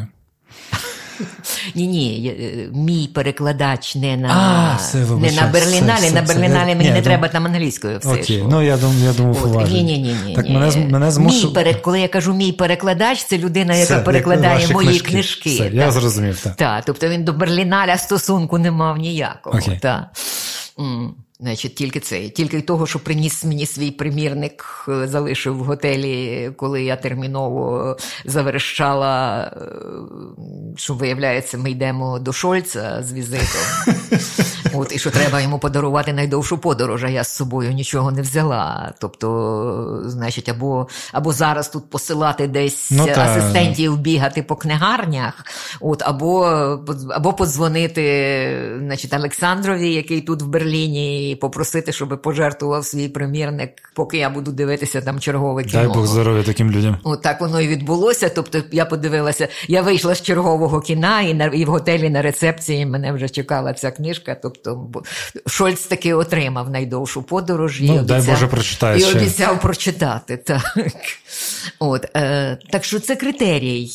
Ні-ні, мій перекладач не на, а, все, не на Берліналі, все, все, на Берліналі мені ні, не треба там англійською все. Окей, ну я думав, я думав уважно. Ні-ні-ні. Так мене, мене змусив... перек... Коли я кажу мій перекладач, це людина, яка все, перекладає як мої книжки. книжки. Все, я зрозумів, так. Так, тобто він до Берліналя стосунку не мав ніякого. Окей. Так. М. Значить, тільки це, тільки того, що приніс мені свій примірник, залишив в готелі, коли я терміново заверещала, що, виявляється, ми йдемо до Шольца з візитом. От, і що треба йому подарувати найдовшу подорож, а я з собою нічого не взяла. Тобто, значить, або, або зараз тут посилати десь ну, асистентів бігати по книгарнях, от, або, або подзвонити, значить, Олександрові, який тут в Берліні, і попросити, щоб пожертвував свій примірник, поки я буду дивитися там чергове кіно. Дай Бог здоров'я таким людям. От так воно і відбулося. Тобто я подивилася, я вийшла з чергового кіна, і, на, і в готелі на рецепції мене вже чекала ця книжка. Тобто Шольц таки отримав найдовшу подорож. Ну, і дай обіцяв, Боже прочитаєш. І обіцяв прочитати. Так. От, е, так що це критерій.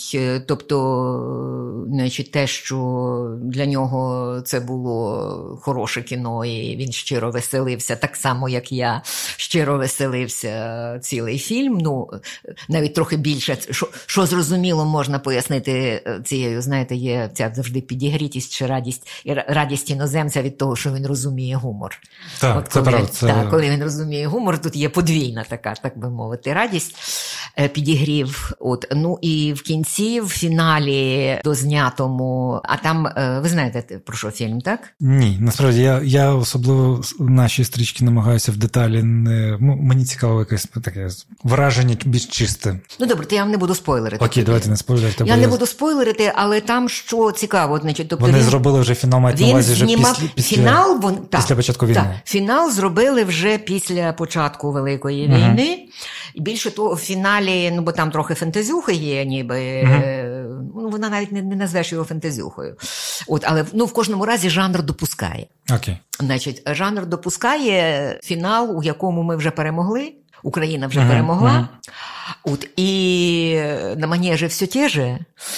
Тобто, значить, те, що для нього це було хороше кіно, і він щиро веселився, так само, як я щиро веселився цілий фільм. Ну, навіть трохи більше. Що, що зрозуміло можна пояснити цією, знаєте, є ця завжди підігрітість чи радість, радість іноземця від того, що він розуміє гумор. Так, От це коли, правда. Це... Так, коли він розуміє гумор, тут є подвійна така, так би мовити, радість, підігрів. От. Ну і в кінці, в фіналі дознятому, а там, ви знаєте, про що фільм, так? Ні, насправді, я, я особливо наші стрічки намагаюся в деталі не... Ну, мені цікаво якесь таке враження більш чисте. Ну, добре, то я вам не буду спойлерити. Окей, давайте не спойлерити. Я не я... буду спойлерити, але там що цікаво. Значить, тобто Вони він... зробили вже фінал, мають на увазі вже знімав... після, після... Фінал, вон... після так, початку війни. Так, фінал зробили вже після початку Великої uh-huh. війни. І більше того, в фіналі, ну, бо там трохи фентезюхи є, ніби, uh-huh. ну, вона навіть не, не назвеш його фентезюхою. От, але, ну, в кожному разі жанр допускає. Окей. Okay. Значить, жанр допускає фінал, у якому ми вже перемогли, Україна вже uh-huh. перемогла. Uh-huh. От, і на манежі все те же,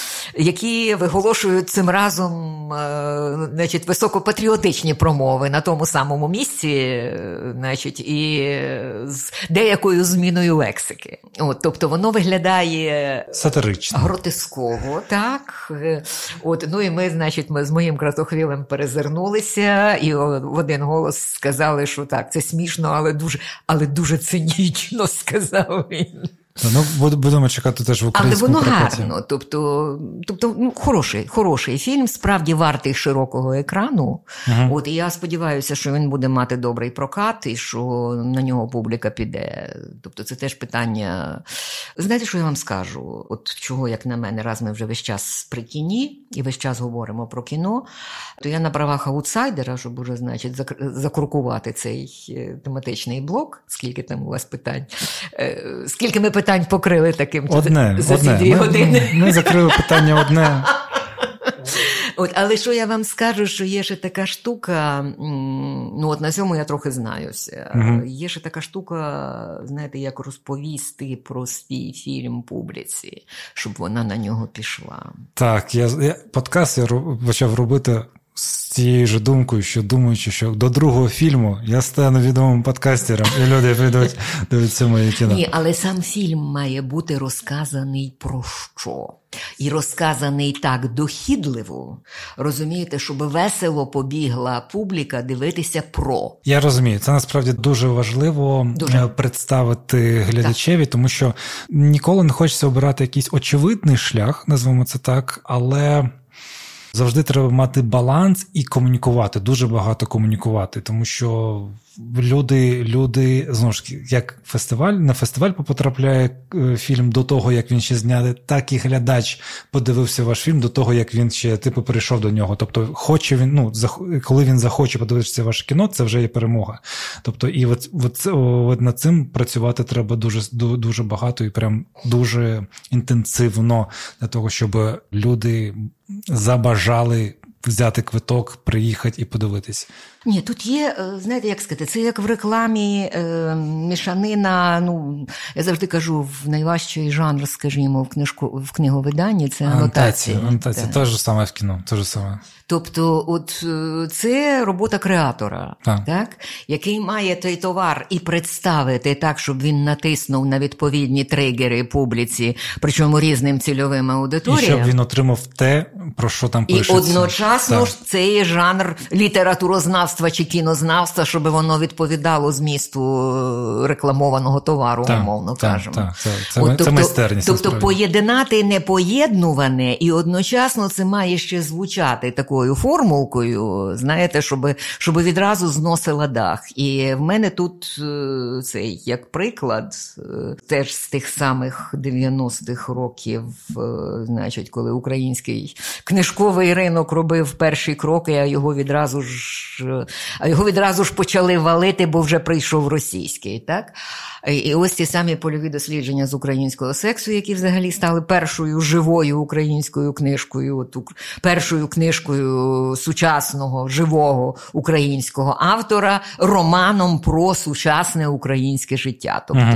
які виголошують цим разом, значить, високопатріотичні промови на тому самому місці, значить, і з деякою зміною лексики. От, тобто воно виглядає сатирично, гротесково, так. От, ну і ми, значить, ми з моїм Красохвілем перезирнулися і в один голос сказали, що так, це смішно, але дуже, але дуже цинічно, сказав він. Ну, будемо чекати теж в українському прокаті. Але воно прокаті. гарно, тобто, тобто ну, хороший, хороший фільм, справді вартий широкого екрану. Uh-huh. От, і я сподіваюся, що він буде мати добрий прокат і що на нього публіка піде. Тобто це теж питання. Знаєте, що я вам скажу? От чого, як на мене, раз ми вже весь час при кіні і весь час говоримо про кіно, то я на правах аутсайдера, щоб уже, значить, закрукувати цей тематичний блок, скільки там у вас питань, скільки ми питань Питань покрили таким одне, за ці одне. дві ми, години. Ми, ми закрили питання одне. От, але що я вам скажу, що є ще така штука, ну от на цьому я трохи знаюся, угу. Є ще така штука, знаєте, як розповісти про свій фільм публіці, щоб вона на нього пішла. Так, я, я подкаст я почав робити з тією ж думкою, що думаючи, що до другого фільму я стану відомим подкастером, і люди прийдуть дивитися моє кіно. Ні, але сам фільм має бути розказаний про що? І розказаний так дохідливо, розумієте, щоб весело побігла публіка дивитися про. Я розумію, це насправді дуже важливо дуже. представити глядачеві, так. тому що ніколи не хочеться обирати якийсь очевидний шлях, назвемо це так, але завжди треба мати баланс і комунікувати, дуже багато комунікувати, тому що люди, люди знову ж таки, як фестиваль, на фестиваль потрапляє фільм до того, як він ще знятий, так і глядач подивився ваш фільм до того, як він ще, типу, перейшов до нього. Тобто, хоче він, ну, коли він захоче подивитися ваше кіно, це вже є перемога. Тобто, і от, от, от над цим працювати треба дуже, дуже багато і прям дуже інтенсивно для того, щоб люди забажали взяти квиток, приїхати і подивитись. Ні, тут є, знаєте, як сказати, це як в рекламі е, мішанина, ну, я завжди кажу, в найважчий жанр, скажімо, в, книжку, в книговиданні, це анотація. Анотація, те ж саме в кіно, те ж саме. Тобто, от це робота креатора, так. так, який має той товар і представити так, щоб він натиснув на відповідні тригери публіці, причому різним цільовим аудиторіям. І щоб він отримав те, про що там пишеться. І одночасно ж це є жанр літературознавства чи кінознавства, щоб воно відповідало змісту рекламованого товару, так, умовно так, кажемо. Так, це, це, От, це тобто, майстерність. Тобто поєднати непоєднуване, і одночасно це має ще звучати такою формулкою, знаєте, щоб, щоб відразу зносила дах. І в мене тут цей, як приклад, теж з тих самих дев'яностих років, значить, коли український книжковий ринок робив перші кроки, а його відразу ж, а його відразу ж почали валити, бо вже прийшов російський, так? І ось ті самі польові дослідження з українського сексу, які взагалі стали першою живою українською книжкою, от, першою книжкою сучасного, живого українського автора, романом про сучасне українське життя. Тобто,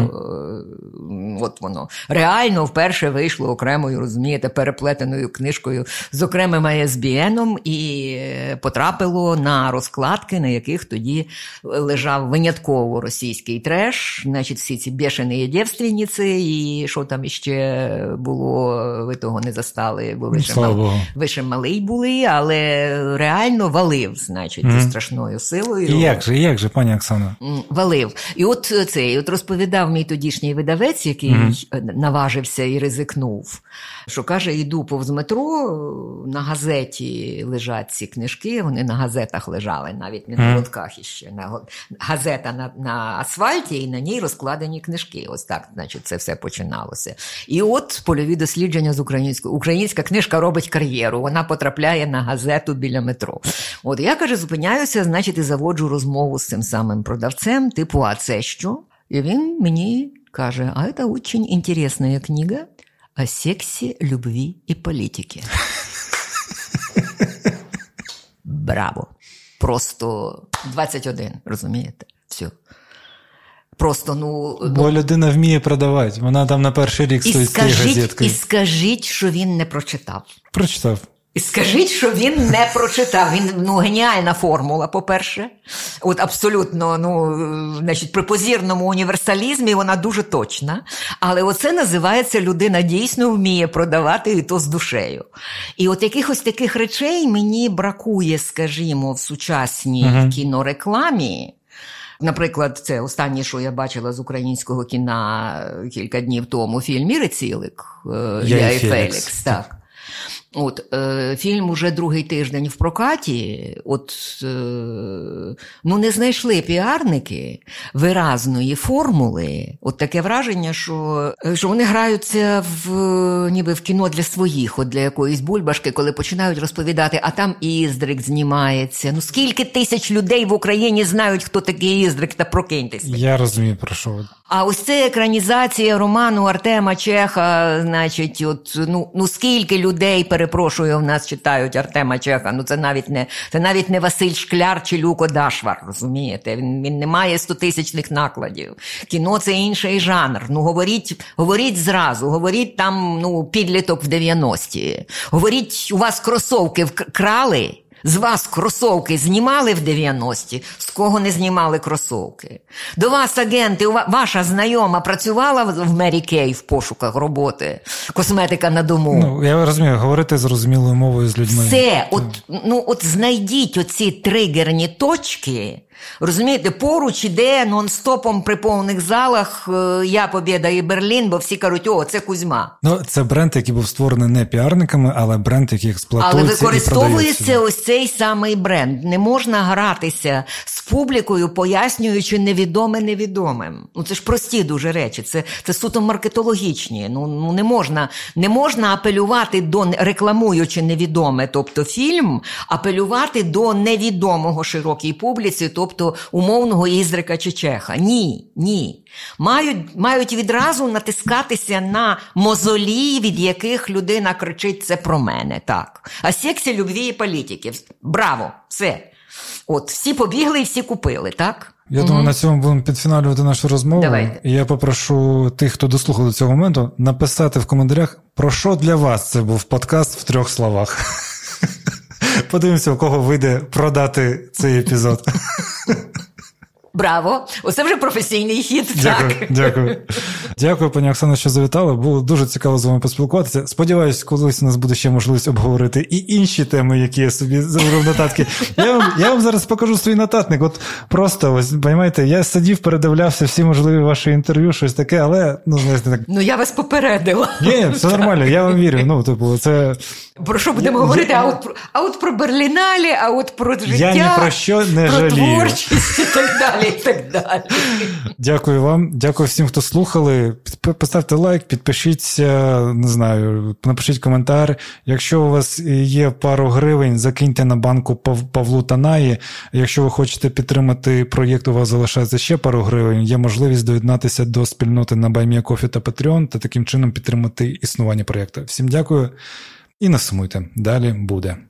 uh-huh. от воно реально вперше вийшло окремою, розумієте, переплетеною книжкою з окремим ай ес бі ен і потрапило на розкладки, на яких тоді лежав винятково російський треш, значить, всі ці бешені дівственниці, і що там іще було, ви того не застали, бо ви ще, мал, ви ще малий були, але реально валив, значить, mm-hmm. зі страшною силою. І як же, як же, пані Оксано? Валив. І от цей, от розповідав мій тодішній видавець, який mm-hmm. наважився і ризикнув, що каже, йду повз метро, на газеті лежать ці книжки, вони на газетах лежали, навіть не на лотках іще. На, газета на, на асфальті, і на ній розкладені книжки. Ось так, значить, це все починалося. І от польові дослідження з українською. Українська книжка робить кар'єру, вона потрапляє на газету біля метро. От я, каже, зупиняюся, значить, і заводжу розмову з цим самим продавцем, типу, а це що? І він мені каже, а це дуже інтересна книга о сексі, любві і політиці. Браво. Просто двадцять один, розумієте? Все. Просто, ну... Бо ну... людина вміє продавати. Вона там на перший рік стоїть з цією газеткою. І скажіть, що він не прочитав. Прочитав. І скажіть, що він не прочитав. Він, ну, геніальна формула, по-перше. От абсолютно, ну, значить, при позірному універсалізмі вона дуже точна. Але оце називається людина дійсно вміє продавати, і то з душею. І от якихось таких речей мені бракує, скажімо, в сучасній uh-huh. кінорекламі. Наприклад, це останнє, що я бачила з українського кіна кілька днів тому, фільм «Міри Цілик», «Я, я і Фелікс». Фелікс так. От, е, фільм уже другий тиждень в прокаті, от, е, ну, не знайшли піарники виразної формули, от таке враження, що, що вони граються в, ніби в кіно для своїх, от для якоїсь бульбашки, коли починають розповідати, а там Іздрик знімається. Ну, скільки тисяч людей в Україні знають, хто такий Іздрик, та прокиньтеся. Я розумію, про що ви. А ось це екранізація роману Артема Чеха, значить, от, ну, ну скільки людей, перепрошую, в нас читають Артема Чеха, ну це навіть не, це навіть не Василь Шкляр чи Люко Дашвар, розумієте, він, він не має стотисячних накладів. Кіно – це інший жанр, ну говоріть, говоріть зразу, говоріть там, ну, підліток в дев'яності, говоріть, у вас кросовки вкрали, З вас кросовки знімали в дев'яності? З кого не знімали кросовки? До вас агенти, ваша знайома працювала в Мері Кей в пошуках роботи? Косметика на дому? Ну, я розумію, говорити зрозумілою мовою з людьми. Все, от, ну, от знайдіть оці тригерні точки. Розумієте, поруч іде нон-стопом при повних залах «Я, Побєда» і «Берлін», бо всі кажуть, о, це Кузьма. Ну, це бренд, який був створений не піарниками, але бренд, який експлуатується і продається. Але використовується ось цей самий бренд. Не можна гратися з публікою, пояснюючи невідоме невідомим. Ну, це ж прості дуже речі, це, це суто маркетологічні. Ну, ну не можна, не можна апелювати до, рекламуючи невідоме, тобто фільм, апелювати до невідомого широкій публіці, тобто Тобто умовного Ізрика чи Чеха. Ні, ні. Мають, мають відразу натискатися на мозолі, від яких людина кричить «це про мене». Так. А сексі, любві і політики. Браво, все. От, всі побігли і всі купили, так? Я думаю, mm-hmm. на цьому будемо підфіналювати нашу розмову. Давайте. І я попрошу тих, хто дослухав до цього моменту, написати в коментарях, про що для вас це був подкаст в трьох словах. Подивимося, у кого вийде продати цей епізод. Браво! Оце вже професійний хід. Дякую, так. дякую. Дякую, пані Оксано, що завітали. Було дуже цікаво з вами поспілкуватися. Сподіваюсь, колись у нас буде ще можливість обговорити і інші теми, які я собі зробив нотатки. Я вам, я вам зараз покажу свій нотатник. От просто, ось, розумієте, я сидів, передивлявся всі можливі ваші інтерв'ю, щось таке, але, ну, знаєте, так... Ну, я вас попередила. Ні, все нормально, я вам вірю. Ну, типу, це... Про що будемо я, говорити? Я... А, от про, а от про Берліналі, а от про життя, я ні про що не про жалію. Творчість і так далі, і так далі. Дякую вам, дякую всім, хто слухали. Поставте лайк, підпишіться, не знаю, напишіть коментар. Якщо у вас є пару гривень, закиньте на банку Павлу Танаї. Якщо ви хочете підтримати проєкт, у вас залишається ще пару гривень, є можливість доєднатися до спільноти на BuyMeACoffee та Patreon та таким чином підтримати існування проєкту. Всім дякую і не сумуйте, далі буде.